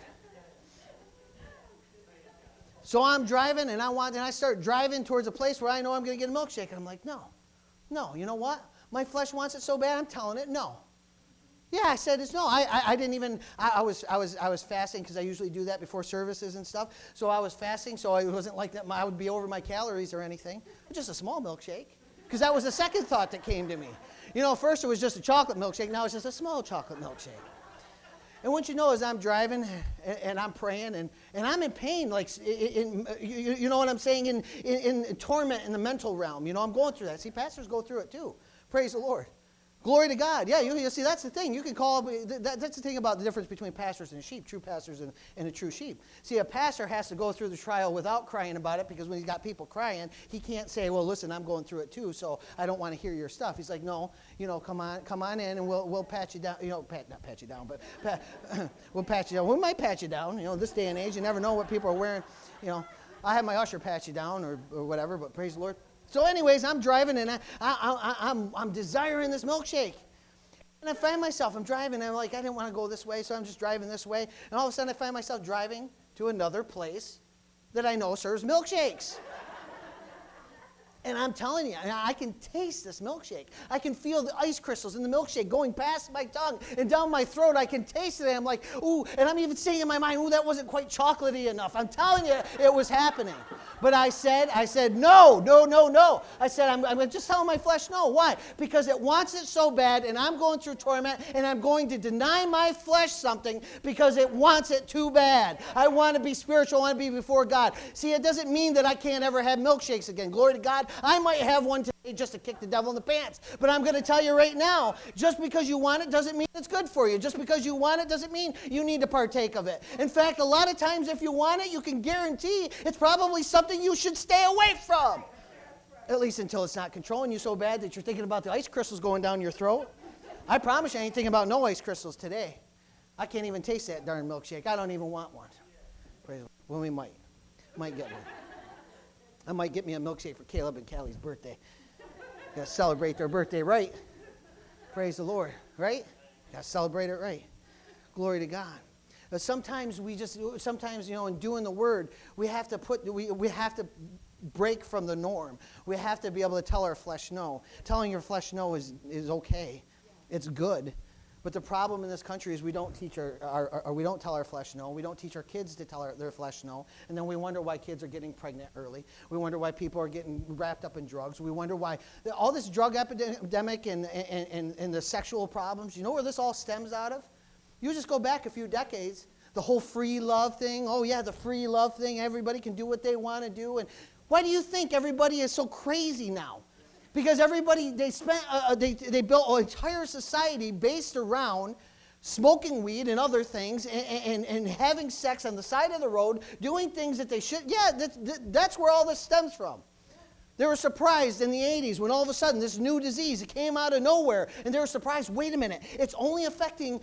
So I'm driving, and I start driving towards a place where I know I'm going to get a milkshake. And I'm like, no, you know what? My flesh wants it so bad, I'm telling it no. Yeah, I said it's no. I didn't even, I was fasting, because I usually do that before services and stuff. So I was fasting, so it wasn't like that I would be over my calories or anything. Just a small milkshake, because that was the second thought that came to me. First it was just a chocolate milkshake, now it's just a small chocolate milkshake. And what you know is I'm driving and I'm praying and I'm in pain, like, you know what I'm saying, in torment in the mental realm. I'm going through that. See, pastors go through it too. Praise the Lord. Glory to God. Yeah, you see, that's the thing. You can call, that's the thing about the difference between pastors and sheep, true pastors and a true sheep. See, a pastor has to go through the trial without crying about it, because when he's got people crying, he can't say, well, listen, I'm going through it too, so I don't want to hear your stuff. He's like, no, come on in, and we'll pat you down. Not pat you down, but we'll pat you down. We might pat you down. This day and age, you never know what people are wearing. I have my usher pat you down or whatever, but praise the Lord. So anyways, I'm driving, and I'm desiring this milkshake. And I find myself, I'm driving, and I'm like, I didn't want to go this way, so I'm just driving this way. And all of a sudden, I find myself driving to another place that I know serves milkshakes. And I'm telling you, I can taste this milkshake. I can feel the ice crystals in the milkshake going past my tongue and down my throat. I can taste it. And I'm like, ooh, and I'm even saying in my mind, ooh, that wasn't quite chocolatey enough. I'm telling you, it was happening. But I said, no. I said, I'm just telling my flesh no. Why? Because it wants it so bad, and I'm going through torment, and I'm going to deny my flesh something because it wants it too bad. I want to be spiritual. I want to be before God. See, it doesn't mean that I can't ever have milkshakes again. Glory to God. I might have one today just to kick the devil in the pants. But I'm going to tell you right now, just because you want it doesn't mean it's good for you. Just because you want it doesn't mean you need to partake of it. In fact, a lot of times if you want it, you can guarantee it's probably something you should stay away from. At least until it's not controlling you so bad that you're thinking about the ice crystals going down your throat. I promise you I ain't thinking about no ice crystals today. I can't even taste that darn milkshake. I don't even want one. Praise the Lord. Well, we might get one. I might get me a milkshake for Caleb and Callie's birthday. Got to celebrate their birthday right. Praise the Lord, right? Got to celebrate it right. Glory to God. But sometimes in doing the word, we have to break from the norm. We have to be able to tell our flesh no. Telling your flesh no is okay. It's good. But the problem in this country is we don't teach we don't tell our flesh no. We don't teach our kids to tell their flesh no. And then we wonder why kids are getting pregnant early. We wonder why people are getting wrapped up in drugs. We wonder why all this drug epidemic and the sexual problems, you know where this all stems out of? You just go back a few decades, the whole free love thing. Oh yeah, the free love thing. Everybody can do what they want to do. And why do you think everybody is so crazy now? Because everybody, they built an entire society based around smoking weed and other things and having sex on the side of the road, doing things that they should. Yeah, that's where all this stems from. They were surprised in the 80s when all of a sudden this new disease, it came out of nowhere. And they were surprised, wait a minute, it's only affecting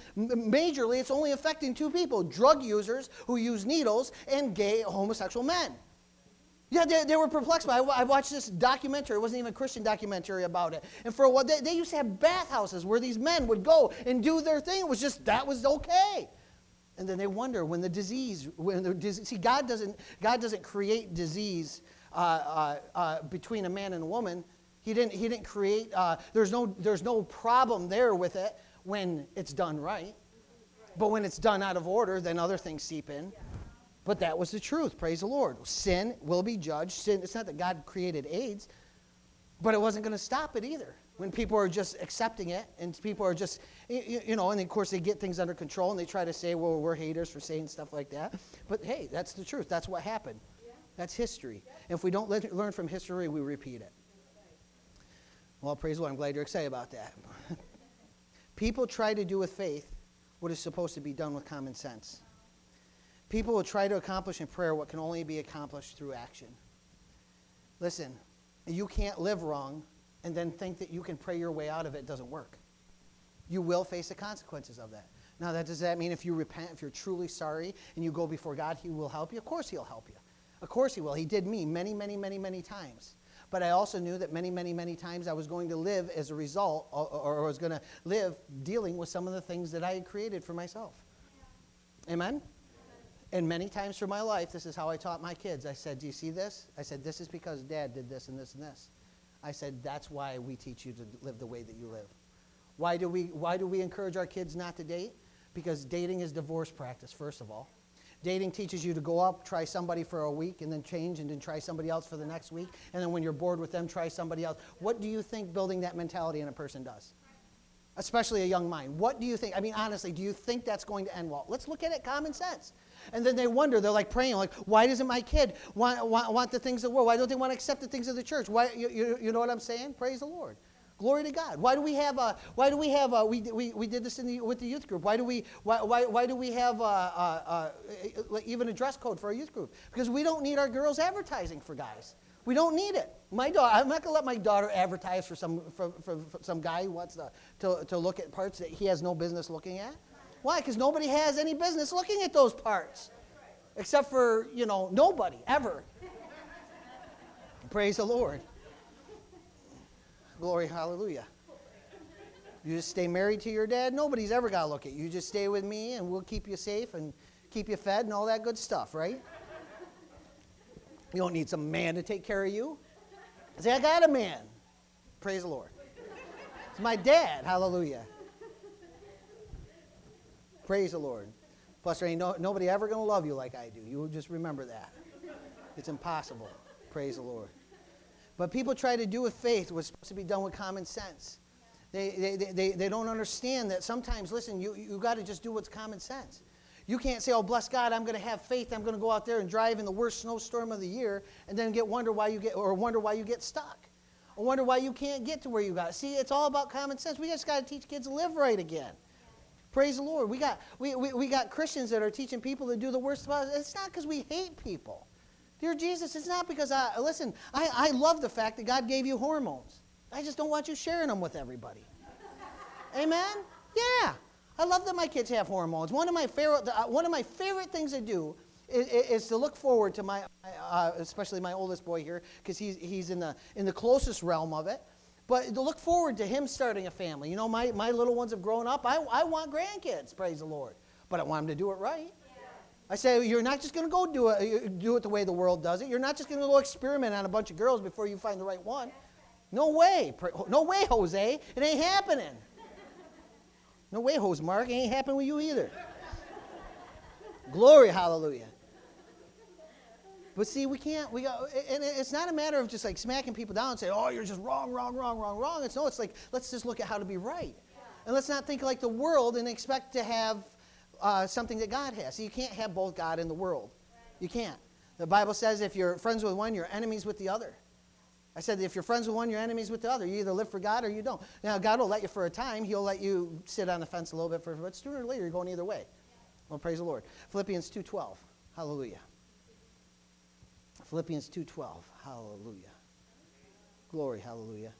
two people, drug users who use needles and gay homosexual men. Yeah, they were perplexed by it. I watched this documentary. It wasn't even a Christian documentary about it. And for a while, they used to have bathhouses where these men would go and do their thing. It was just, that was okay. And then they wonder when the disease, see, God doesn't create disease between a man and a woman. He didn't create, there's no problem there with it when it's done right. But when it's done out of order, then other things seep in. But that was the truth, praise the Lord. Sin will be judged. Sin, it's not that God created AIDS, but it wasn't going to stop it either. When people are just accepting it, and people are just, and of course they get things under control, and they try to say, well, we're haters for saying stuff like that. But hey, that's the truth. That's what happened. Yeah. That's history. And if we don't learn from history, we repeat it. Well, praise the Lord. I'm glad you're excited about that. People try to do with faith what is supposed to be done with common sense. People will try to accomplish in prayer what can only be accomplished through action. Listen, you can't live wrong and then think that you can pray your way out of it. It doesn't work. You will face the consequences of that. Now, does that mean if you repent, if you're truly sorry, and you go before God, He will help you? Of course He'll help you. Of course He will. He did me many, many, many, many times. But I also knew that many, many, many times I was going to live as a result, or was going to live dealing with some of the things that I had created for myself. Amen? And many times through my life, this is how I taught my kids. I said, do you see this? I said, this is because Dad did this and this and this. I said, that's why we teach you to live the way that you live. Why do we encourage our kids not to date? Because dating is divorce practice, first of all. Dating teaches you to go up, try somebody for a week, and then change, and then try somebody else for the next week. And then when you're bored with them, try somebody else. What do you think building that mentality in a person does? especially a young mind. What do you think? I mean, honestly, do you think that's going to end well? Let's look at it common sense. And then they wonder, they're like praying, like, why doesn't my kid want the things of the world? Why don't they want to accept the things of the church? Why, you know what I'm saying? Praise the Lord. Glory to God. Why do we have we did this with the youth group. Why do we have even a dress code for our youth group? Because we don't need our girls advertising for guys. We don't need it. I'm not going to let my daughter advertise for some guy who wants to look at parts that he has no business looking at. Why? Because nobody has any business looking at those parts. Except for, nobody, ever. Praise the Lord. Glory, hallelujah. You just stay married to your dad. Nobody's ever got to look at you. You just stay with me, and we'll keep you safe and keep you fed and all that good stuff, right? You don't need some man to take care of you. Say, I got a man. Praise the Lord. It's my dad. Hallelujah. Praise the Lord. Plus, there ain't nobody ever going to love you like I do. You just remember that. It's impossible. Praise the Lord. But people try to do with faith what's supposed to be done with common sense. They don't understand that sometimes, listen, you got to just do what's common sense. You can't say, oh, bless God, I'm going to have faith. I'm going to go out there and drive in the worst snowstorm of the year and then wonder why you get stuck. Or wonder why you can't get to where you got. See, it's all about common sense. We just got to teach kids to live right again. Praise the Lord. We got Christians that are teaching people to do the worst about it. It's not because we hate people. Dear Jesus, it's not because I love the fact that God gave you hormones. I just don't want you sharing them with everybody. Amen? Yeah. I love that my kids have hormones. One of my favorite things to do is to look forward to my, especially my oldest boy here, because he's in the closest realm of it. But to look forward to him starting a family. My little ones have grown up. I want grandkids, praise the Lord. But I want them to do it right. I say, you're not just going to go do it the way the world does it. You're not just going to go experiment on a bunch of girls before you find the right one. No way. No way, Jose. It ain't happening. No way, Jose Mark. It ain't happening with you either. Glory, hallelujah. But see, and it's not a matter of just like smacking people down and saying, oh, you're just wrong. It's like, let's just look at how to be right. And let's not think like the world and expect to have something that God has. So you can't have both God and the world. You can't. The Bible says if you're friends with one, you're enemies with the other. I said if you're friends with one, you're enemies with the other. You either live for God or you don't. Now, God will let you for a time. He'll let you sit on the fence a little bit, but sooner or later, you're going either way. Well, praise the Lord. Philippians 2:12. Hallelujah. Philippians 2:12. Hallelujah. Glory, hallelujah.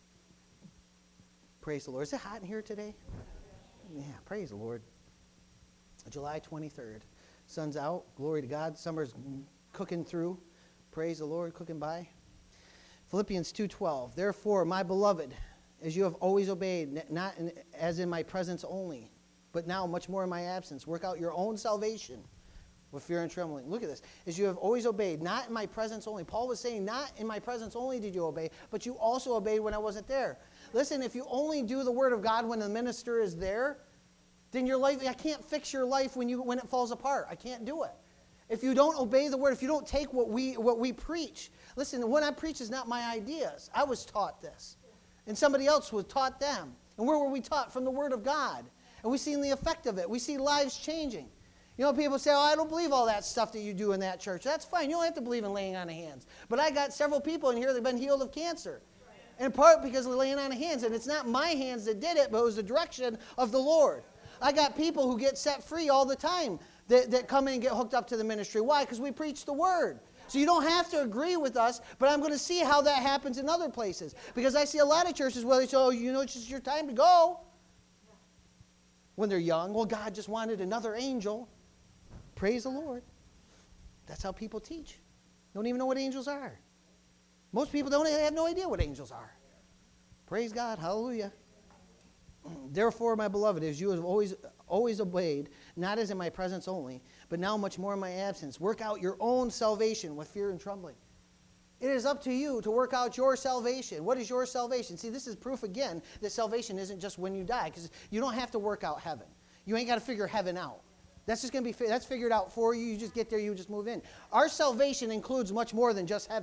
Praise the Lord. Is it hot in here today? Yeah, praise the Lord. July 23rd. Sun's out. Glory to God. Summer's cooking through. Praise the Lord, cooking by. Philippians 2:12. Therefore, my beloved, as you have always obeyed, not as in my presence only, but now much more in my absence, work out your own salvation with fear and trembling. Look at this. As you have always obeyed, not in my presence only. Paul was saying, not in my presence only did you obey, but you also obeyed when I wasn't there. Listen, if you only do the word of God when the minister is there, then your life, I can't fix your life when it falls apart. I can't do it. If you don't obey the word, if you don't take what we preach. Listen, what I preach is not my ideas. I was taught this. And somebody else was taught them. And where were we taught? From the word of God. And we've seen the effect of it. We see lives changing. People say, oh, I don't believe all that stuff that you do in that church. That's fine. You don't have to believe in laying on of hands. But I got several people in here that have been healed of cancer. In part because of laying on of hands. And it's not my hands that did it, but it was the direction of the Lord. I got people who get set free all the time that come in and get hooked up to the ministry. Why? Because we preach the word. So you don't have to agree with us, but I'm going to see how that happens in other places. Because I see a lot of churches where they say, oh, it's just your time to go. When they're young, well, God just wanted another angel. Praise the Lord. That's how people teach. Don't even know what angels are. Most people have no idea what angels are. Praise God. Hallelujah. Therefore, my beloved, as you have always obeyed, not as in my presence only, but now much more in my absence, work out your own salvation with fear and trembling. It is up to you to work out your salvation. What is your salvation? See, this is proof again that salvation isn't just when you die, because you don't have to work out heaven. You ain't got to figure heaven out. That's just going to be that's figured out for you. You just get there, you just move in. Our salvation includes much more than just heaven.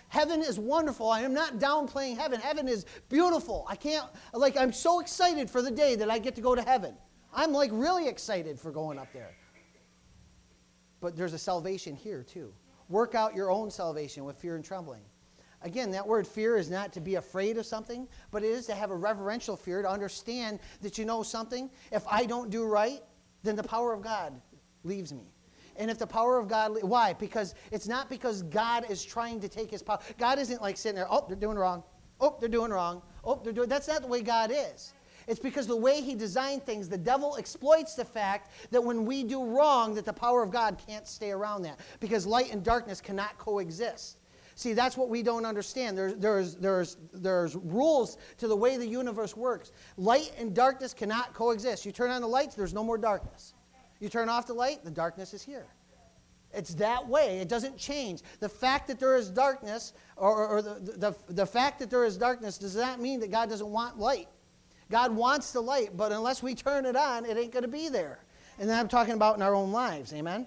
Heaven is wonderful. I am not downplaying heaven. Heaven is beautiful. I'm so excited for the day that I get to go to heaven. I'm like really excited for going up there. But there's a salvation here too. Work out your own salvation with fear and trembling. Again, that word fear is not to be afraid of something, but it is to have a reverential fear, to understand that you know something. If I don't do right, then the power of God leaves me. And if the power of God, why? Because it's not because God is trying to take his power. God isn't like sitting there, oh, they're doing wrong. Oh, they're doing wrong. Oh, they're doing, that's not the way God is. It's because the way he designed things, the devil exploits the fact that when we do wrong, that the power of God can't stay around that. Because light and darkness cannot coexist. See, that's what we don't understand. There's rules to the way the universe works. Light and darkness cannot coexist. You turn on the lights, there's no more darkness. You turn off the light, the darkness is here. It's that way. It doesn't change. The fact that there is darkness, or the fact that there is darkness does not mean that God doesn't want light. God wants the light, but unless we turn it on, it ain't going to be there. And then I'm talking about in our own lives. Amen?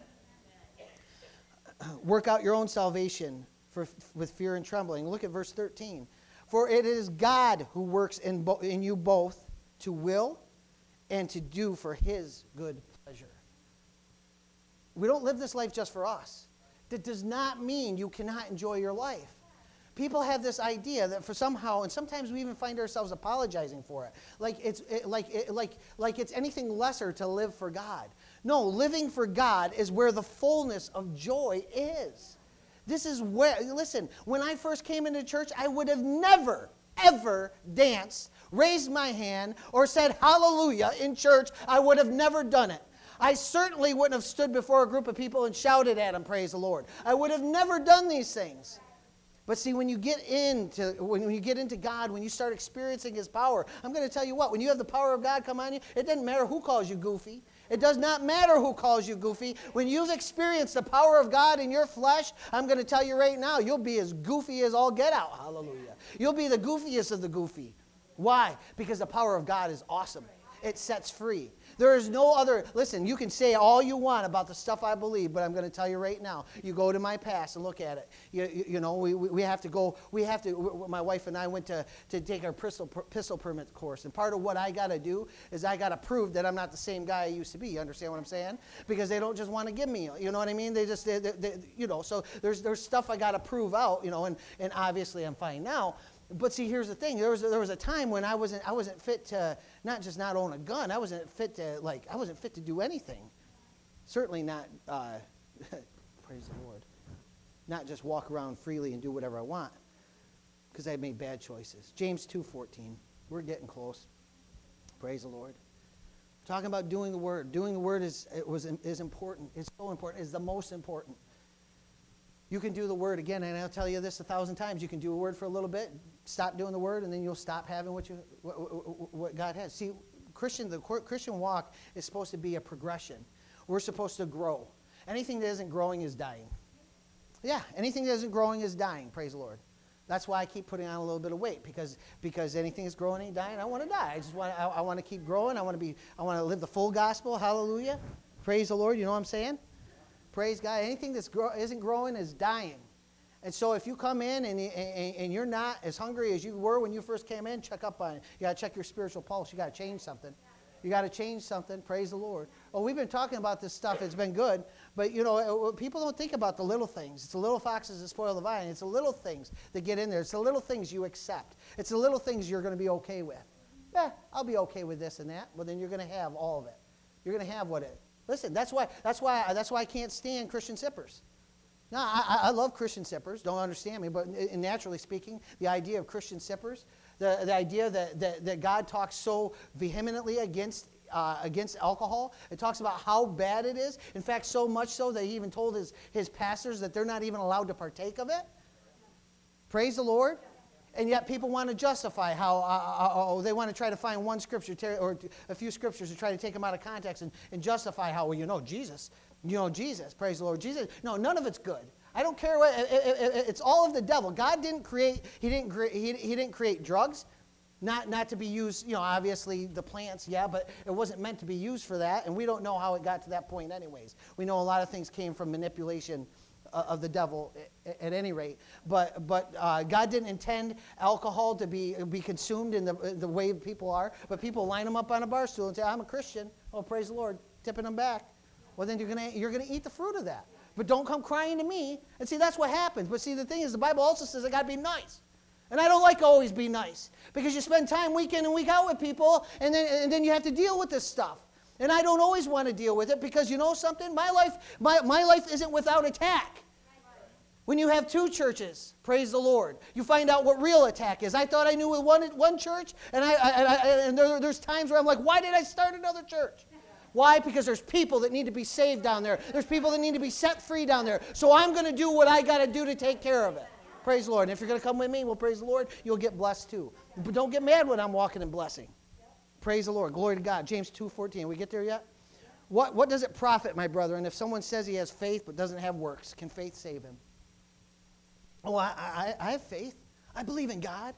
Work out your own salvation with fear and trembling. Look at verse 13. For it is God who works in you both to will and to do for his good pleasure. We don't live this life just for us. That does not mean you cannot enjoy your life. People have this idea that for somehow, and sometimes we even find ourselves apologizing for it, like it's anything lesser to live for God. No, living for God is where the fullness of joy is. This is where, listen, when I first came into church, I would have never, ever danced, raised my hand, or said hallelujah in church. I would have never done it. I certainly wouldn't have stood before a group of people and shouted at them, praise the Lord. I would have never done these things. But see, when you get into God, when you start experiencing his power, I'm going to tell you what, when you have the power of God come on you, it doesn't matter who calls you goofy. It does not matter who calls you goofy. When you've experienced the power of God in your flesh, I'm going to tell you right now, you'll be as goofy as all get out. Hallelujah. You'll be the goofiest of the goofy. Why? Because the power of God is awesome. It sets free. There is no other, listen, you can say all you want about the stuff I believe, but I'm going to tell you right now, you go to my past and look at it. You know, we have to go, my wife and I went to take our pistol permit course, and part of what I got to do is I got to prove that I'm not the same guy I used to be. You understand what I'm saying? Because they don't just want to give me, you know what I mean? They so there's stuff I got to prove out, and obviously I'm fine now. But see, here's the thing. There was a time when I wasn't fit to not own a gun. I wasn't fit to do anything. Certainly not, praise the Lord, not just walk around freely and do whatever I want, because I made bad choices. James 2:14. We're getting close. Praise the Lord. We're talking about doing the word. Doing the word is important. It's so important. It's the most important. You can do the word again, and I'll tell you this 1,000 times. You can do a word for a little bit, stop doing the word, and then you'll stop having what God has. See, the Christian walk is supposed to be a progression. We're supposed to grow. Anything that isn't growing is dying. Yeah, anything that isn't growing is dying. Praise the Lord. That's why I keep putting on a little bit of weight, because anything that's growing ain't dying. I want to die. I want to keep growing. I want to live the full gospel. Hallelujah. Praise the Lord. You know what I'm saying? Praise God. Anything that isn't growing is dying. And so if you come in and you're not as hungry as you were when you first came in, check up on it. You got to check your spiritual pulse. You got to change something. You got to change something. Praise the Lord. Oh, we've been talking about this stuff. It's been good. But, people don't think about the little things. It's the little foxes that spoil the vine. It's the little things that get in there. It's the little things you accept. It's the little things you're going to be okay with. I'll be okay with this and that. Well, then you're going to have all of it. You're going to have what it. Listen, that's why I can't stand Christian sippers. No, I love Christian sippers. Don't understand me, but naturally speaking, the idea of Christian sippers, the idea that God talks so vehemently against alcohol, it talks about how bad it is. In fact, so much so that he even told his pastors that they're not even allowed to partake of it. Praise the Lord. And yet people want to justify how they want to try to find one scripture or a few scriptures to try to take them out of context and justify how, Jesus, praise the Lord, Jesus. No, none of it's good. I don't care what, it's all of the devil. God didn't create, he didn't create drugs, not to be used, obviously the plants, yeah, but it wasn't meant to be used for that, and we don't know how it got to that point anyways. We know a lot of things came from manipulation of the devil at any rate. But God didn't intend alcohol to be consumed in the way people are. But people line them up on a bar stool and say, I'm a Christian. Oh, praise the Lord, tipping them back. Well, then you're gonna eat the fruit of that. But don't come crying to me. And see, that's what happens. But see, the thing is, the Bible also says I got to be nice. And I don't like to always be nice. Because you spend time week in and week out with people, and then you have to deal with this stuff. And I don't always want to deal with it because you know something? My life isn't without attack. When you have two churches, praise the Lord, you find out what real attack is. I thought I knew one church, and there's times where I'm like, why did I start another church? Why? Because there's people that need to be saved down there. There's people that need to be set free down there. So I'm going to do what I got to do to take care of it. Praise the Lord. And if you're going to come with me, well, praise the Lord, you'll get blessed too. But don't get mad when I'm walking in blessing. Praise the Lord. Glory to God. James 2:14. We get there yet? What does it profit, my brother? And if someone says he has faith but doesn't have works, can faith save him? Oh, I have faith. I believe in God.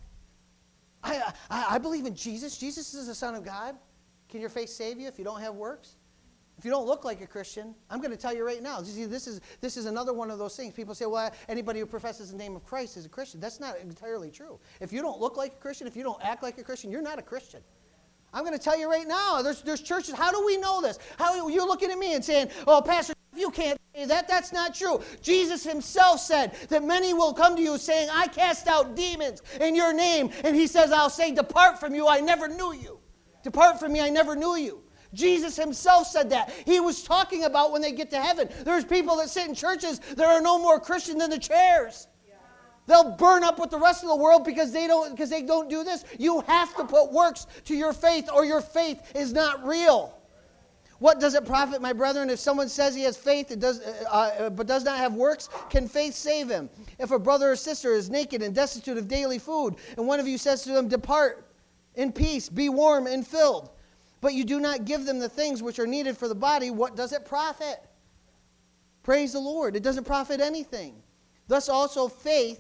I believe in Jesus. Jesus is the Son of God. Can your faith save you if you don't have works? If you don't look like a Christian, I'm going to tell you right now. You see, this is another one of those things. People say, well, anybody who professes the name of Christ is a Christian. That's not entirely true. If you don't look like a Christian, if you don't act like a Christian, you're not a Christian. I'm going to tell you right now, there's churches. How do we know this? How are you looking at me and saying, oh, Pastor, you can't say that. That's not true. Jesus himself said that many will come to you saying, I cast out demons in your name. And he says, I'll say, depart from you, I never knew you. Depart from me, I never knew you. Jesus himself said that. He was talking about when they get to heaven. There's people that sit in churches that are no more Christian than the chairs. They'll burn up with the rest of the world because they don't do this. You have to put works to your faith or your faith is not real. What does it profit, my brethren, if someone says he has faith but does not have works? Can faith save him? If a brother or sister is naked and destitute of daily food, and one of you says to them, depart in peace, be warm and filled, but you do not give them the things which are needed for the body, what does it profit? Praise the Lord. It doesn't profit anything. Thus also,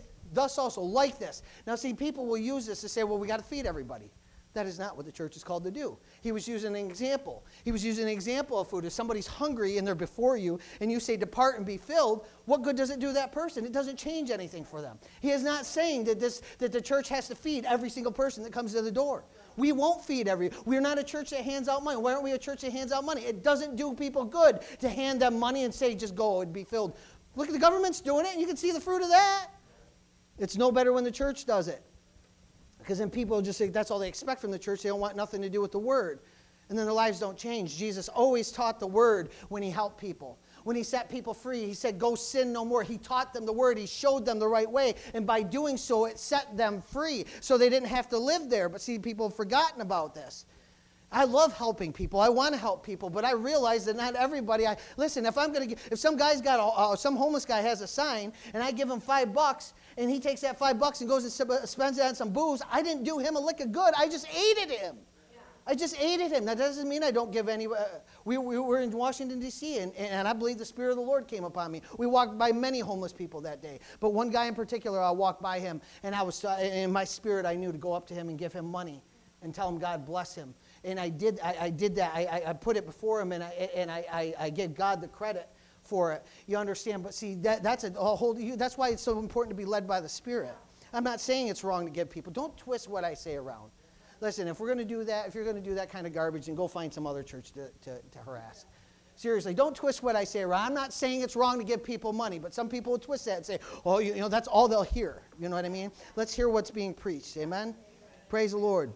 like this. Now see, people will use this to say, well, we got to feed everybody. That is not what the church is called to do. He was using an example. He was using an example of food. If somebody's hungry and they're before you and you say, depart and be filled, what good does it do that person? It doesn't change anything for them. He is not saying that the church has to feed every single person that comes to the door. We won't feed we're not a church that hands out money. Why aren't we a church that hands out money? It doesn't do people good to hand them money and say, just go and be filled. Look at the government's doing it and you can see the fruit of that. It's no better when the church does it. Because then people just say that's all they expect from the church. They don't want nothing to do with the word. And then their lives don't change. Jesus always taught the word when he helped people. When he set people free, he said, go sin no more. He taught them the word. He showed them the right way. And by doing so, it set them free. So they didn't have to live there. But see, people have forgotten about this. I love helping people. I want to help people. But I realize that not everybody. Listen, if some homeless guy has a sign, and I give him $5, and he takes that $5 and goes and spends it on some booze, I didn't do him a lick of good. I just aided him. I just aided him. That doesn't mean I don't give any. We were in Washington, D.C., and I believe the Spirit of the Lord came upon me. We walked by many homeless people that day. But one guy in particular, I walked by him, and in my spirit, I knew to go up to him and give him money and tell him God bless him. And I did that. I put it before him, and I gave God the credit for it. You understand? But see, that's why it's so important to be led by the Spirit. I'm not saying it's wrong to give people. Don't twist what I say around. Listen, if you're going to do that kind of garbage, then go find some other church to harass. Seriously, don't twist what I say around. I'm not saying it's wrong to give people money, but some people will twist that and say, oh, that's all they'll hear. You know what I mean? Let's hear what's being preached. Amen? Praise the Lord.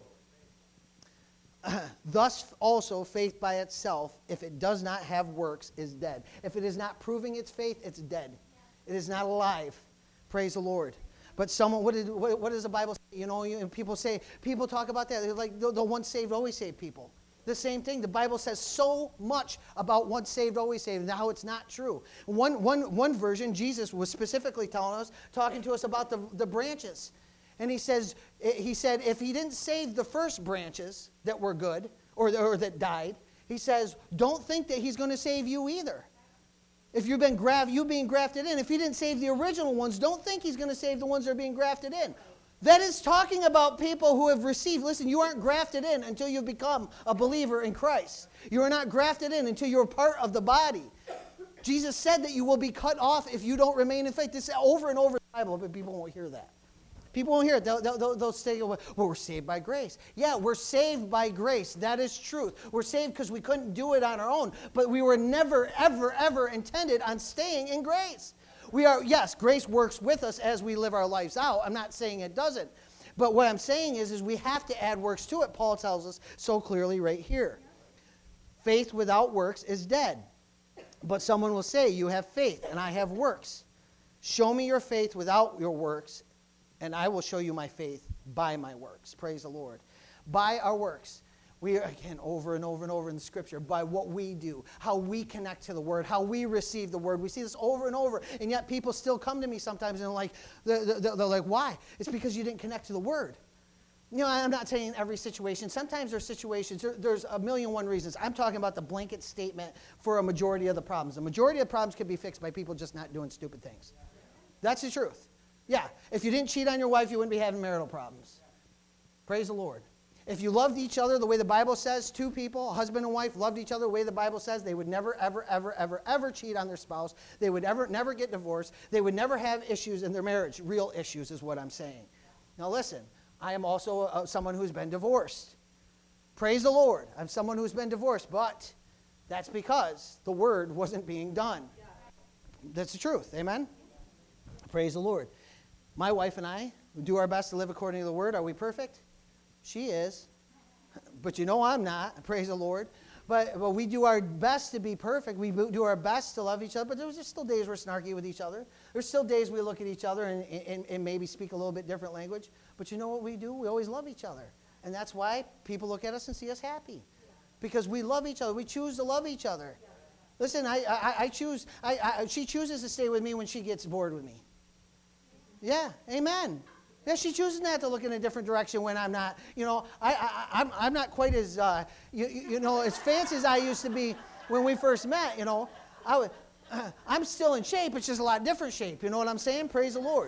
Thus also faith by itself, if it does not have works, is dead. If it is not proving its faith, it's dead. It is not alive. Praise the Lord. But what does the Bible say? And people talk about that. They're like the once saved, always saved people. The same thing. The Bible says so much about once saved, always saved, and how it's not true. One version, Jesus was specifically talking to us about the branches. And he said, if he didn't save the first branches that were good or that died, he says, don't think that he's going to save you either. If you being grafted in, if he didn't save the original ones, don't think he's going to save the ones that are being grafted in. That is talking about people who have received. Listen, you aren't grafted in until you've become a believer in Christ. You are not grafted in until you're part of the body. Jesus said that you will be cut off if you don't remain in faith. This is over and over in the Bible, but people won't hear that. People won't hear it. They'll say, well, we're saved by grace. Yeah, we're saved by grace. That is truth. We're saved because we couldn't do it on our own, but we were never, ever, ever intended on staying in grace. Yes, grace works with us as we live our lives out. I'm not saying it doesn't. But what I'm saying is we have to add works to it. Paul tells us so clearly right here. Faith without works is dead. But someone will say, you have faith and I have works. Show me your faith without your works, and I will show you my faith by my works. Praise the Lord. By our works. We are, again, over and over and over in the Scripture, by what we do, how we connect to the Word, how we receive the Word. We see this over and over, and yet people still come to me sometimes and they're like, why? It's because you didn't connect to the Word. You know, I'm not saying every situation. Sometimes there's situations, there's a million and one reasons. I'm talking about the blanket statement for a majority of the problems. The majority of the problems can be fixed by people just not doing stupid things. That's the truth. Yeah, if you didn't cheat on your wife, you wouldn't be having marital problems. Praise the Lord. If you loved each other the way the Bible says, two people, a husband and wife, loved each other the way the Bible says, they would never, ever, ever, ever, ever cheat on their spouse. They would never get divorced. They would never have issues in their marriage. Real issues is what I'm saying. Now listen, I am also someone who's been divorced. Praise the Lord. I'm someone who's been divorced, but that's because the word wasn't being done. That's the truth. Amen? Praise the Lord. My wife and I do our best to live according to the word. Are we perfect? She is. But you know I'm not. Praise the Lord. But we do our best to be perfect. We do our best to love each other. But there's just still days we're snarky with each other. There's still days we look at each other and maybe speak a little bit different language. But you know what we do? We always love each other. And that's why people look at us and see us happy. Because we love each other. We choose to love each other. Listen, she chooses to stay with me when she gets bored with me. Yeah, amen. Yeah, she chooses not to look in a different direction when I'm not. You know, I'm not quite as, as fancy as I used to be when we first met, you know. I'm still in shape. It's just a lot different shape. You know what I'm saying? Praise the Lord.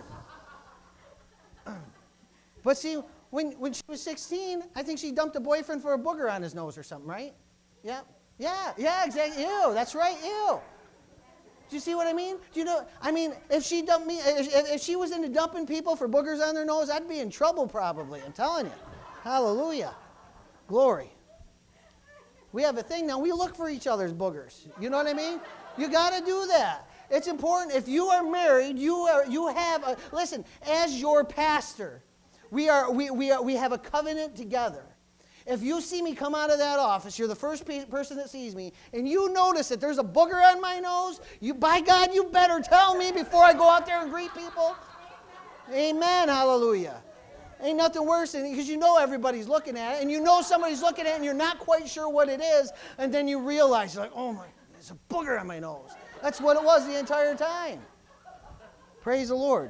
But see, when she was 16, I think she dumped a boyfriend for a booger on his nose or something, right? Yeah, exactly. Ew, that's right, ew. Do you see what I mean? Do you know? I mean, if she dumped me, if she was into dumping people for boogers on their nose, I'd be in trouble probably. I'm telling you. Hallelujah. Glory. We have a thing now. We look for each other's boogers. You know what I mean? You got to do that. It's important. If you are married, listen. As your pastor, we have a covenant together. If you see me come out of that office, you're the first person that sees me, and you notice that there's a booger on my nose, by God, you better tell me before I go out there and greet people. Amen, hallelujah. Ain't nothing worse than, because you know everybody's looking at it, and you know somebody's looking at it, and you're not quite sure what it is, and then you realize, you're like, oh my, there's a booger on my nose. That's what it was the entire time. Praise the Lord.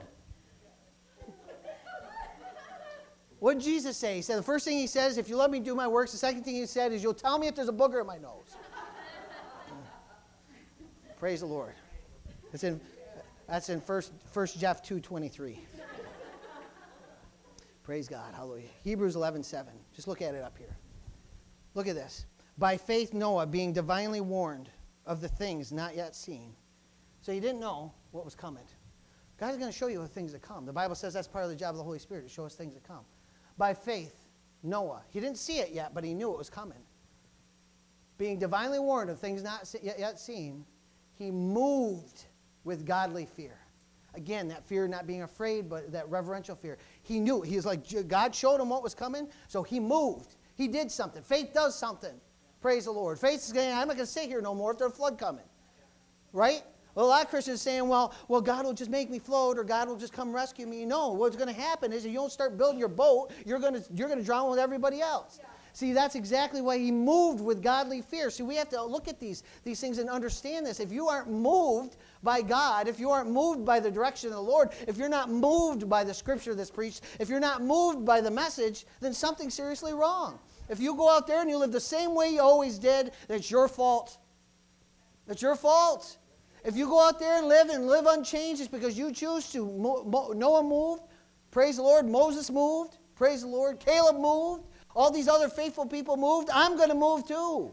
What did Jesus say? He said, the first thing he says, if you love me, do my works. The second thing he said is, you'll tell me if there's a booger in my nose. Praise the Lord. That's in 1 Jeff 2:23. Praise God. Hallelujah. Hebrews 11:7. Just look at it up here. Look at this. By faith Noah, being divinely warned of the things not yet seen. So he didn't know what was coming. God is going to show you the things that come. The Bible says that's part of the job of the Holy Spirit, to show us things that come. By faith, Noah, he didn't see it yet, but he knew it was coming. Being divinely warned of things not yet seen, he moved with godly fear. Again, that fear not being afraid, but that reverential fear. He knew. He was like, God showed him what was coming, so he moved. He did something. Faith does something. Praise the Lord. Faith is saying, I'm not going to sit here no more if there's a flood coming. Right? Well, a lot of Christians are saying, well, God will just make me float, or God will just come rescue me. No, what's going to happen is if you don't start building your boat, you're going to drown with everybody else. Yeah. See, that's exactly why he moved with godly fear. See, we have to look at these things and understand this. If you aren't moved by God, if you aren't moved by the direction of the Lord, if you're not moved by the scripture that's preached, if you're not moved by the message, then something's seriously wrong. If you go out there and you live the same way you always did, that's your fault. That's your fault. If you go out there and live unchanged, it's because you choose to. Noah moved. Praise the Lord. Moses moved. Praise the Lord. Caleb moved. All these other faithful people moved. I'm going to move too.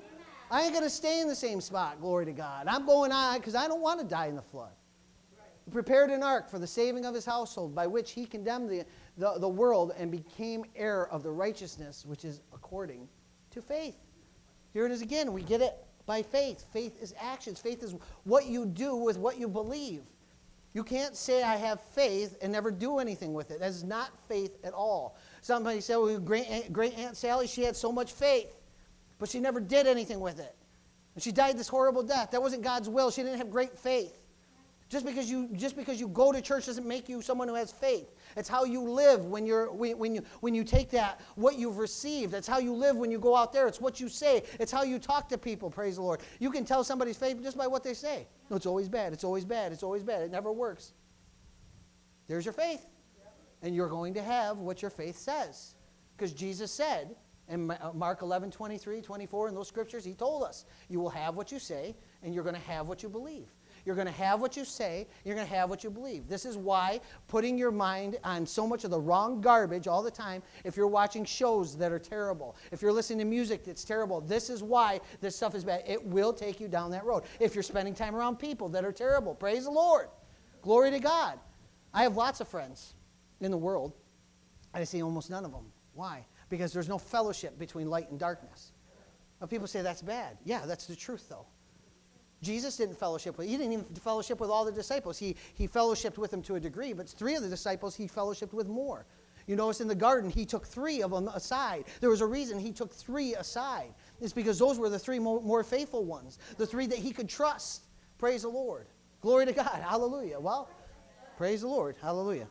I ain't going to stay in the same spot, glory to God. I'm going on because I don't want to die in the flood. He prepared an ark for the saving of his household, by which he condemned the world and became heir of the righteousness which is according to faith. Here it is again. We get it by faith. Faith is actions. Faith is what you do with what you believe. You can't say I have faith and never do anything with it. That is not faith at all. Somebody said, well, great Aunt Sally, she had so much faith, but she never did anything with it. And she died this horrible death. That wasn't God's will. She didn't have great faith. Just because you go to church doesn't make you someone who has faith. It's how you live when you take that, what you've received. It's how you live when you go out there. It's what you say. It's how you talk to people, praise the Lord. You can tell somebody's faith just by what they say. No, it's always bad. It's always bad. It's always bad. It never works. There's your faith. And you're going to have what your faith says. Because Jesus said in Mark 11, 23, 24, in those scriptures, he told us, you will have what you say, and you're going to have what you believe. You're going to have what you say. You're going to have what you believe. This is why putting your mind on so much of the wrong garbage all the time, if you're watching shows that are terrible, if you're listening to music that's terrible, this is why this stuff is bad. It will take you down that road. If you're spending time around people that are terrible, praise the Lord. Glory to God. I have lots of friends in the world. I see almost none of them. Why? Because there's no fellowship between light and darkness. Now, people say that's bad. Yeah, that's the truth, though. Jesus didn't fellowship with, he didn't even fellowship with all the disciples. He fellowshipped with them to a degree, but 3 of the disciples he fellowshipped with more. You notice in the garden, he took 3 of them aside. There was a reason he took 3 aside. It's because those were the 3 more faithful ones, the 3 that he could trust. Praise the Lord. Glory to God. Hallelujah. Well, praise the Lord. Hallelujah.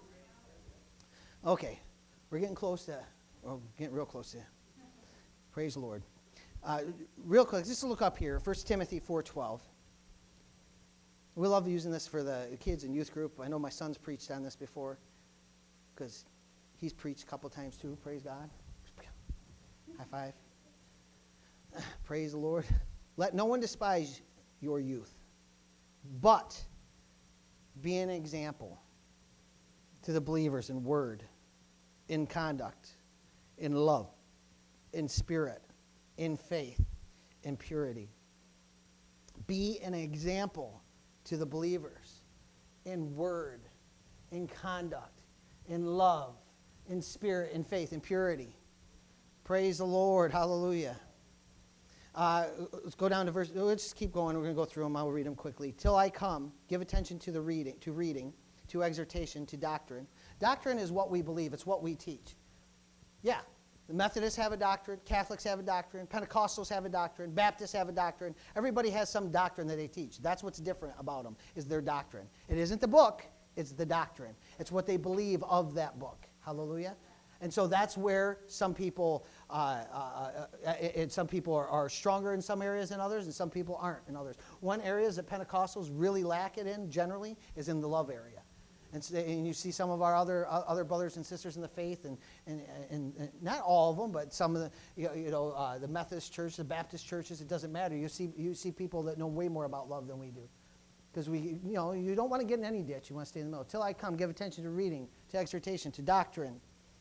Okay, we're getting close to, getting real close to, praise the Lord. Real quick, just look up here, 1 Timothy 4:12. We love using this for the kids and youth group. I know my son's preached on this before because he's preached a couple times too. Praise God. High five. Praise the Lord. Let no one despise your youth, but be an example to the believers in word, in conduct, in love, in spirit, in faith, in purity. Be an example to the believers in word, in conduct, in love, in spirit, in faith, in purity. Praise the Lord. Hallelujah. Let's go down to verse. Let's just keep going. We're going to go through them. I'll read them quickly. Till I come, give attention to the reading, to exhortation, to doctrine. Doctrine is what we believe. It's what we teach. Yeah. The Methodists have a doctrine, Catholics have a doctrine, Pentecostals have a doctrine, Baptists have a doctrine. Everybody has some doctrine that they teach. That's what's different about them, is their doctrine. It isn't the book, it's the doctrine. It's what they believe of that book. Hallelujah. And so that's where some people are stronger in some areas than others, and some people aren't in others. One area that Pentecostals really lack it in, generally, is in the love area. And you see some of our other brothers and sisters in the faith, and not all of them, but some of the the Methodist church, the Baptist churches. It doesn't matter. You see people that know way more about love than we do, because you don't want to get in any ditch. You want to stay in the middle. Till I come, give attention to reading, to exhortation, to doctrine.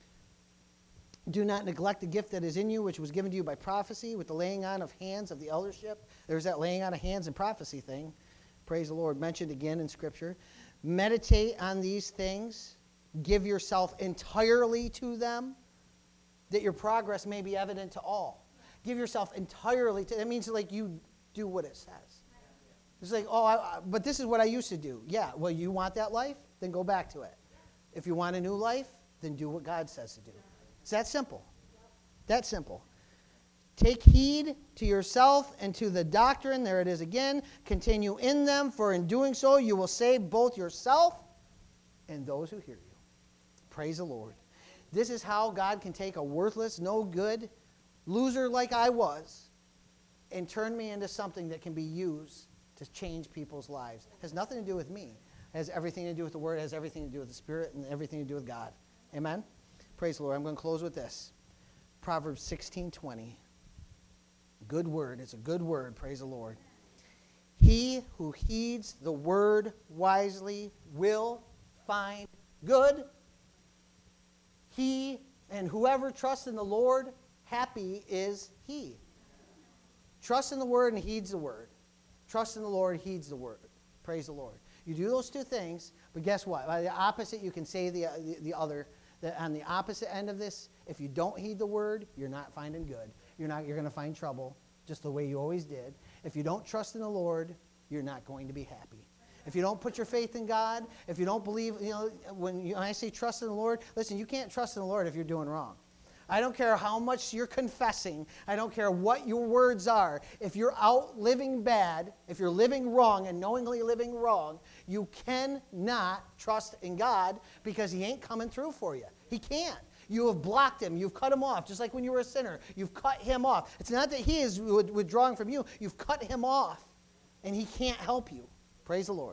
Do not neglect the gift that is in you, which was given to you by prophecy, with the laying on of hands of the eldership. There's that laying on of hands and prophecy thing. Praise the Lord. Mentioned again in Scripture. Meditate on these things. Give yourself entirely to them, that your progress may be evident to all. Give yourself entirely to. That means like you do what it says. It's like, but this is what I used to do. Yeah, well, you want that life? Then go back to it. If you want a new life, then do what God says to do. It's that simple. That simple. Take heed to yourself and to the doctrine. There it is again. Continue in them, for in doing so you will save both yourself and those who hear you. Praise the Lord. This is how God can take a worthless, no good loser like I was and turn me into something that can be used to change people's lives. It has nothing to do with me. It has everything to do with the Word. It has everything to do with the Spirit and everything to do with God. Amen? Praise the Lord. I'm going to close with this. Proverbs 16:20. Good word. It's a good word. Praise the Lord. He who heeds the word wisely will find good. He and whoever trusts in the Lord, happy is he. Trust in the Word and heeds the Word. Trust in the Lord, heeds the Word. Praise the Lord. You do those two things, but guess what? By the opposite, you can say the other. That on the opposite end of this, if you don't heed the Word, you're not finding good. You're going to find trouble, just the way you always did. If you don't trust in the Lord, you're not going to be happy. If you don't put your faith in God, if you don't believe, when I say trust in the Lord, listen, you can't trust in the Lord if you're doing wrong. I don't care how much you're confessing. I don't care what your words are. If you're out living bad, if you're living wrong and knowingly living wrong, you cannot trust in God because he ain't coming through for you. He can't. You have blocked him. You've cut him off. Just like when you were a sinner, you've cut him off. It's not that he is withdrawing from you. You've cut him off, and he can't help you. Praise the Lord.